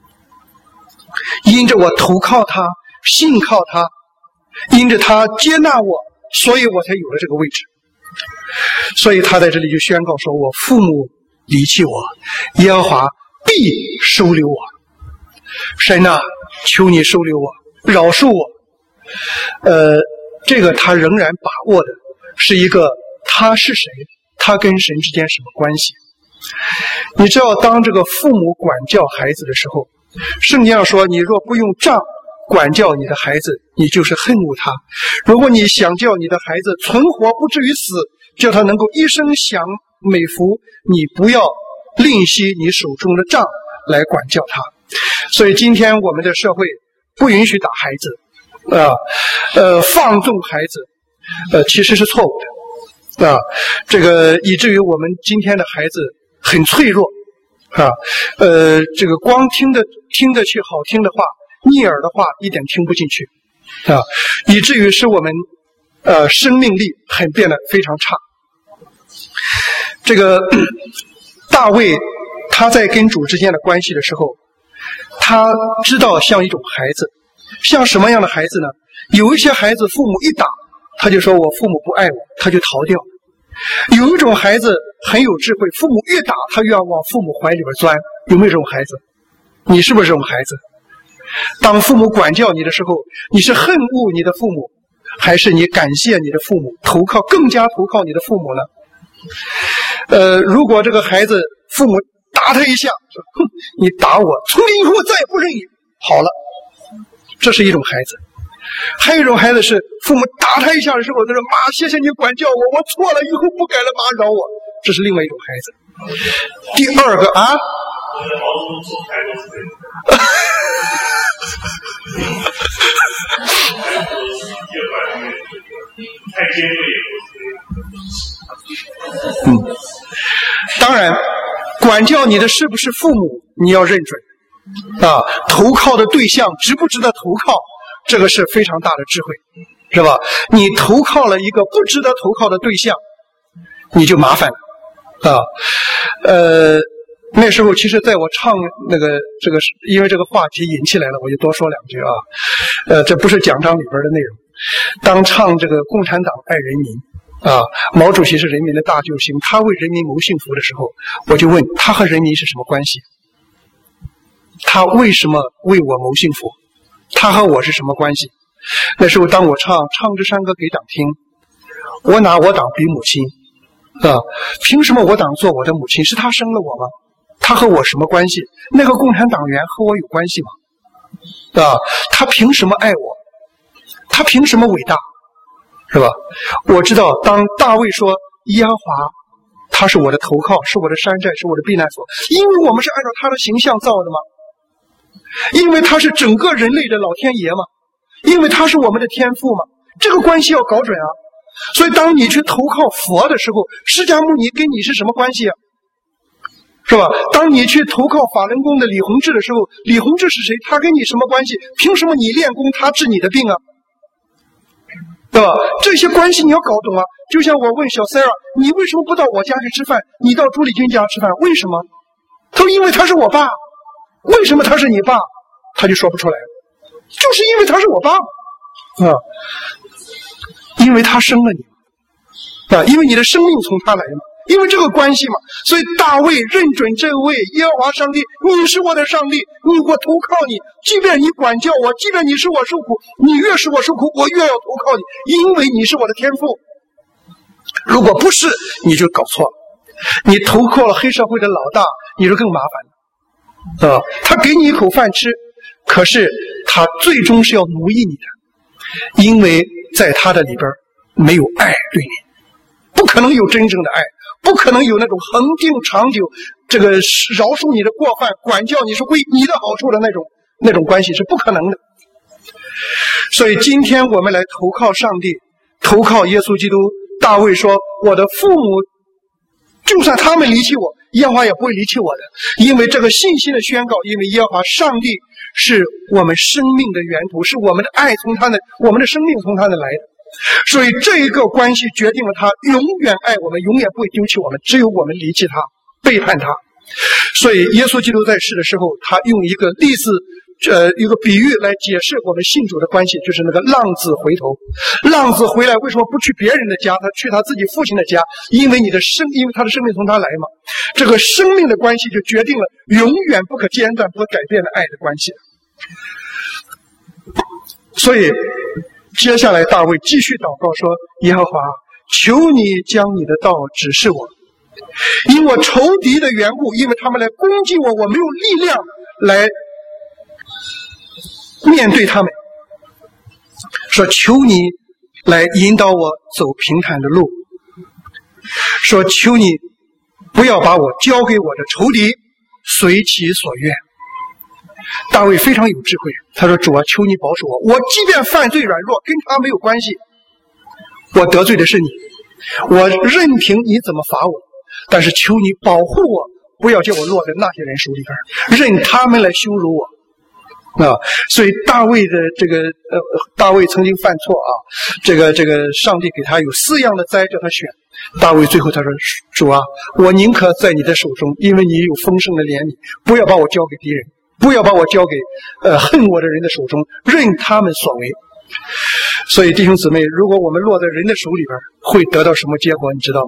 S2: 因着我投靠他，信靠他，因着他接纳我，所以我才有了这个位置。所以他在这里就宣告说，我父母离弃我，耶和华必收留我。神啊，求你收留我，饶恕我。呃，这个他仍然把握的是一个他是谁，他跟神之间什么关系。你知道，当这个父母管教孩子的时候，圣经上说，你若不用杖管教你的孩子，你就是恨恶他。如果你想叫你的孩子存活不至于死，叫他能够一生享美福，你不要吝惜你手中的杖来管教他。 所以今天我们的社会不允许打孩子啊，呃，放纵孩子，呃，其实是错误的啊。这个以至于我们今天的孩子很脆弱啊，呃，这个光听得听得去好听的话，逆耳的话一点听不进去啊，以至于使我们呃生命力很变得非常差。这个大卫他在跟主之间的关系的时候，他知道像一种孩子，像什么样的孩子呢？有一些孩子父母一打，他就说我父母不爱我，他就逃掉。有一种孩子很有智慧，父母越打他越要往父母怀里边钻。有没有这种孩子？你是不是这种孩子？当父母管教你的时候，你是恨恶你的父母，还是你感谢你的父母，投靠更加投靠你的父母呢？呃，如果这个孩子父母打他一下，说哼，你打我，从今以后我再也不认你，好了，这是一种孩子。还有一种孩子是父母打他一下的时候，他说妈，谢谢你管教我，我错了，以后不改了，妈饶我。这是另外一种孩子。第二个啊，嗯，当然，管教你的是不是父母，你要认准啊。投靠的对象值不值得投靠，这个是非常大的智慧，是吧？你投靠了一个不值得投靠的对象，你就麻烦了啊。呃，那时候其实在我唱那个这个，因为这个话题引起来了，我就多说两句啊。呃，这不是讲章里边的内容。当唱这个共产党爱人民啊，毛主席是人民的大救星，他为人民谋幸福的时候，我就问他和人民是什么关系？他为什么为我谋幸福？他和我是什么关系？那时候当我唱唱支山歌给党听，我拿我党比母亲啊，凭什么我党做我的母亲？是他生了我吗？他和我什么关系？那个共产党员和我有关系吗？啊，他凭什么爱我？他凭什么伟大？是吧？我知道当大卫说耶和华他是我的投靠，是我的山寨，是我的避难所，因为我们是按照他的形象造的吗？因为他是整个人类的老天爷嘛，因为他是我们的天父嘛，这个关系要搞准啊。所以当你去投靠佛的时候，释迦牟尼跟你是什么关系啊？是吧？当你去投靠法轮功的李洪志的时候，李洪志是谁？他跟你什么关系？凭什么你练功他治你的病啊？对吧？这些关系你要搞懂啊。就像我问小三儿，你为什么不到我家去吃饭，你到朱丽君家吃饭？为什么？他说因为他是我爸。为什么他是你爸？他就说不出来，就是因为他是我爸啊，因为他生了你啊，因为你的生命从他来嘛，因为这个关系嘛。所以大卫认准这位耶和华上帝，你是我的上帝，你我投靠你，即便你管教我，即便你使我受苦，你越使我受苦，我越要投靠你，因为你是我的天父。如果不是，你就搞错了，你投靠了黑社会的老大，你就更麻烦了。啊，他给你一口饭吃，可是他最终是要奴役你的，因为在他的里边没有爱对你，不可能有真正的爱，不可能有那种恒定长久，这个饶恕你的过犯，管教你是为你的好处的那种那种关系是不可能的。所以今天我们来投靠上帝，投靠耶稣基督。大卫说：“我的父母，就算他们离弃我，耶和华也不会离弃我的，因为这个信心的宣告，因为耶和华上帝是我们生命的源头，是我们的爱从他那，我们的生命从他那来的。所以这一个关系决定了他永远爱我们，永远不会丢弃我们，只有我们离弃他，背叛他。所以耶稣基督在世的时候，他用一个例子。”呃，一个比喻来解释我们信主的关系，就是那个浪子回头。浪子回来为什么不去别人的家，他去他自己父亲的家？因为你的生，因为他的生命从他来嘛。这个生命的关系就决定了永远不可间断、不可改变的爱的关系。所以接下来大卫继续祷告说：“耶和华，求你将你的道指示我，因我仇敌的缘故，因为他们来攻击我，我没有力量来面对他们，说求你来引导我走平坦的路，说求你不要把我交给我的仇敌，随其所愿。” 大卫非常有智慧，他说：“主啊，求你保守我，我即便犯罪软弱，跟他没有关系，我得罪的是你，我任凭你怎么罚我，但是求你保护我，不要叫我落在那些人手里边，任他们来羞辱我。”啊，所以大卫的这个呃，大卫曾经犯错啊，这个这个上帝给他有四样的灾叫他选，大卫最后他说：“主啊，我宁可在你的手中，因为你有丰盛的怜悯，不要把我交给敌人，不要把我交给呃恨我的人的手中，任他们所为。”所以弟兄姊妹，如果我们落在人的手里边，会得到什么结果？你知道吗？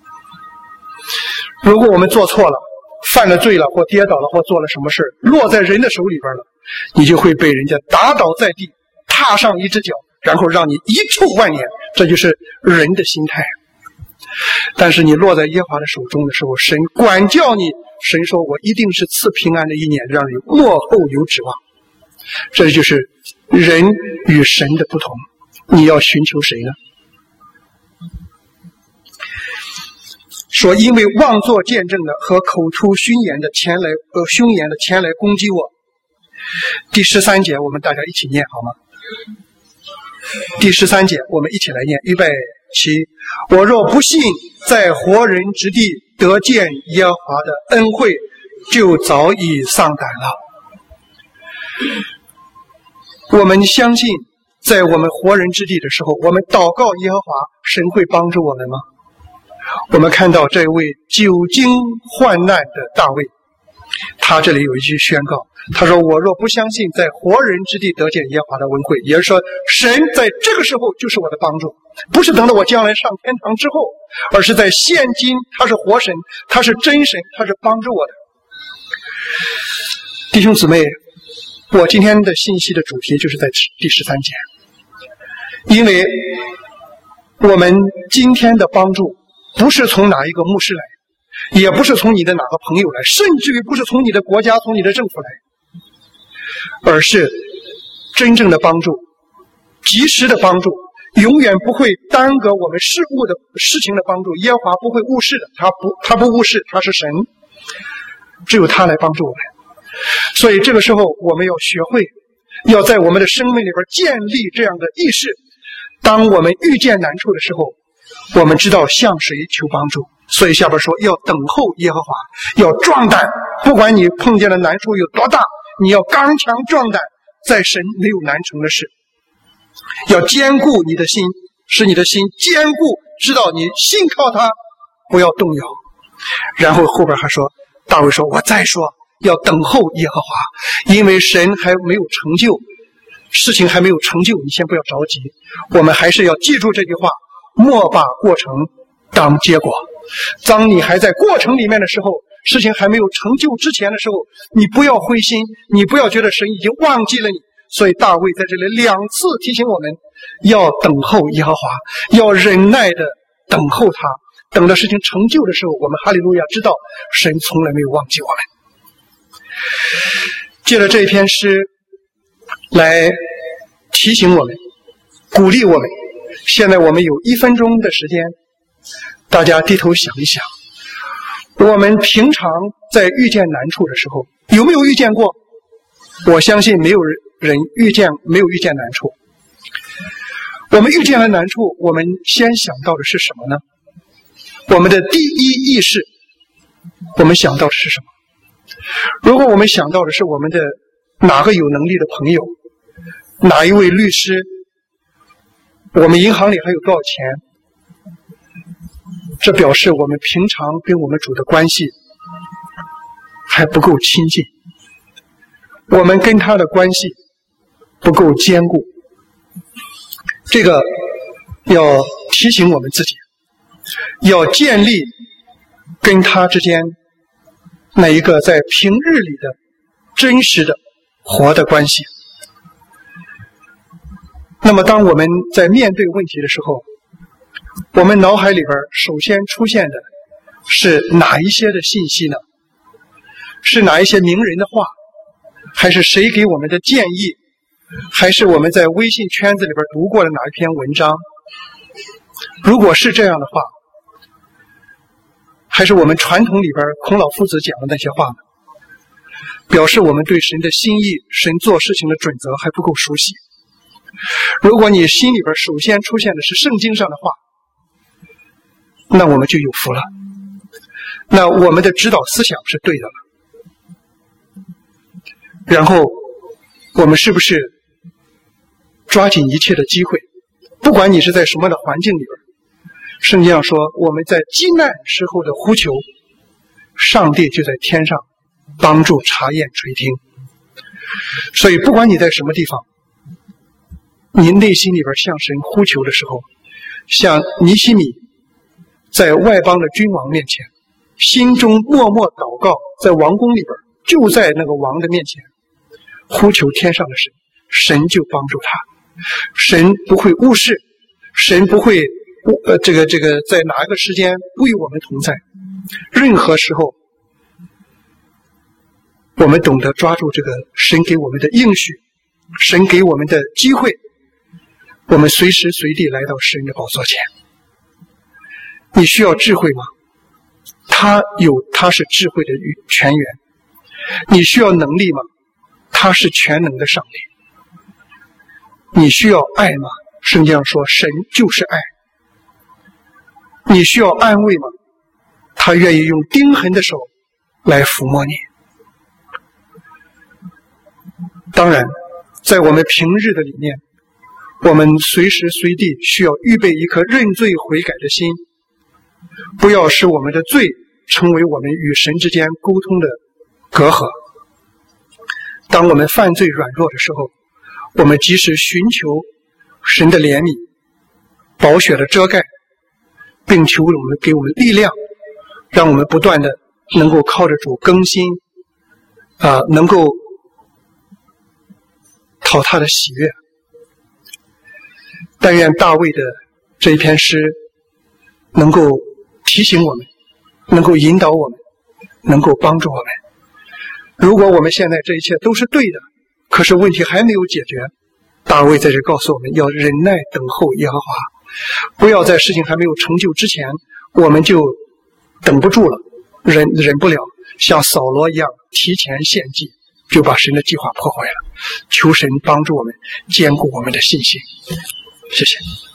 S2: 如果我们做错了，犯了罪了，或跌倒了，或做了什么事，落在人的手里边了，你就会被人家打倒在地，踏上一只脚，然后让你遗臭万年。这就是人的心态。但是你落在耶和华的手中的时候，神管教你，神说：“我一定是赐平安的一年，让你末后有指望。”这就是人与神的不同。你要寻求谁呢？说因为妄作见证的和口出凶言的前来呃凶言的前来攻击我。第十三节我们大家一起念好吗？第十三节我们一起来念，预备起。我若不信在活人之地得见耶和华的恩惠，就早已丧胆了。我们相信在我们活人之地的时候，我们祷告耶和华，神会帮助我们吗？我们看到这位久经患难的大卫，他这里有一句宣告，他说：“我若不相信在活人之地得见耶和华的恩惠，也就是说，神在这个时候就是我的帮助，不是等到我将来上天堂之后，而是在现今，他是活神，他是真神，他是帮助我的。”弟兄姊妹，我今天的信息的主题就是在第十三节，因为我们今天的帮助不是从哪一个牧师来，也不是从你的哪个朋友来，甚至于不是从你的国家、从你的政府来，而是真正的帮助，及时的帮助，永远不会耽搁我们事物的事情的帮助。耶和华不会误事的，他不他不误事，他是神，只有他来帮助我们。所以这个时候我们要学会，要在我们的生命里边建立这样的意识，当我们遇见难处的时候，我们知道向谁求帮助。所以下边说要等候耶和华，要壮胆，不管你碰见的难处有多大，你要刚强壮胆，在神没有难成的事。要坚固你的心，使你的心坚固，知道你信靠他，不要动摇。然后后边还说，大卫说，我再说要等候耶和华，因为神还没有成就，事情还没有成就，你先不要着急。我们还是要记住这句话，莫把过程当结果。当你还在过程里面的时候，事情还没有成就之前的时候，你不要灰心，你不要觉得神已经忘记了你。所以大卫在这里两次提醒我们要等候耶和华，要忍耐的等候他，等到事情成就的时候，我们哈利路亚知道神从来没有忘记我们。借着这一篇诗来提醒我们，鼓励我们。现在我们有一分钟的时间，大家低头想一想，我们平常在遇见难处的时候有没有遇见过？我相信没有人遇见没有遇见难处。我们遇见了难处，我们先想到的是什么呢？我们的第一意识，我们想到的是什么？如果我们想到的是我们的哪个有能力的朋友，哪一位律师，我们银行里还有多少钱，这表示我们平常跟我们主的关系还不够亲近，我们跟他的关系不够坚固。这个要提醒我们自己，要建立跟他之间那一个在平日里的真实的活的关系。那么当我们在面对问题的时候，我们脑海里边首先出现的是哪一些的信息呢？是哪一些名人的话，还是谁给我们的建议，还是我们在微信圈子里边读过的哪一篇文章？如果是这样的话，还是我们传统里边孔老夫子讲的那些话呢？ 表示我们对神的心意、神做事情的准则还不够熟悉。如果你心里边首先出现的是圣经上的话，那我们就有福了，那我们的指导思想是对的了。然后我们是不是抓紧一切的机会，不管你是在什么的环境里边，圣经上说我们在极难时候的呼求，上帝就在天上帮助查验垂听。所以不管你在什么地方，你内心里边向神呼求的时候，像尼希米在外邦的君王面前心中默默祷告，在王宫里边，就在那个王的面前呼求天上的神，神就帮助他。神不会误事，神不会呃这个这个在哪一个时间不与我们同在。任何时候我们懂得抓住这个神给我们的应许，神给我们的机会，我们随时随地来到神的宝座前。你需要智慧吗？他有，他是智慧的泉源。你需要能力吗？他是全能的上帝。你需要爱吗？圣经上说神就是爱。你需要安慰吗？他愿意用钉痕的手来抚摸你。当然在我们平日的里面，我们随时随地需要预备一颗认罪悔改的心，不要使我们的罪成为我们与神之间沟通的隔阂。当我们犯罪软弱的时候，我们及时寻求神的怜悯、宝血的遮盖，并求我们给我们力量，让我们不断的能够靠着主更新，啊、呃，能够讨他的喜悦。但愿大卫的这一篇诗能够提醒我们，能够引导我们，能够帮助我们。如果我们现在这一切都是对的，可是问题还没有解决，大卫在这告诉我们要忍耐等候耶和华，不要在事情还没有成就之前我们就等不住了，忍忍不了，像扫罗一样提前献祭，就把神的计划破坏了。求神帮助我们，坚固我们的信心。谢谢。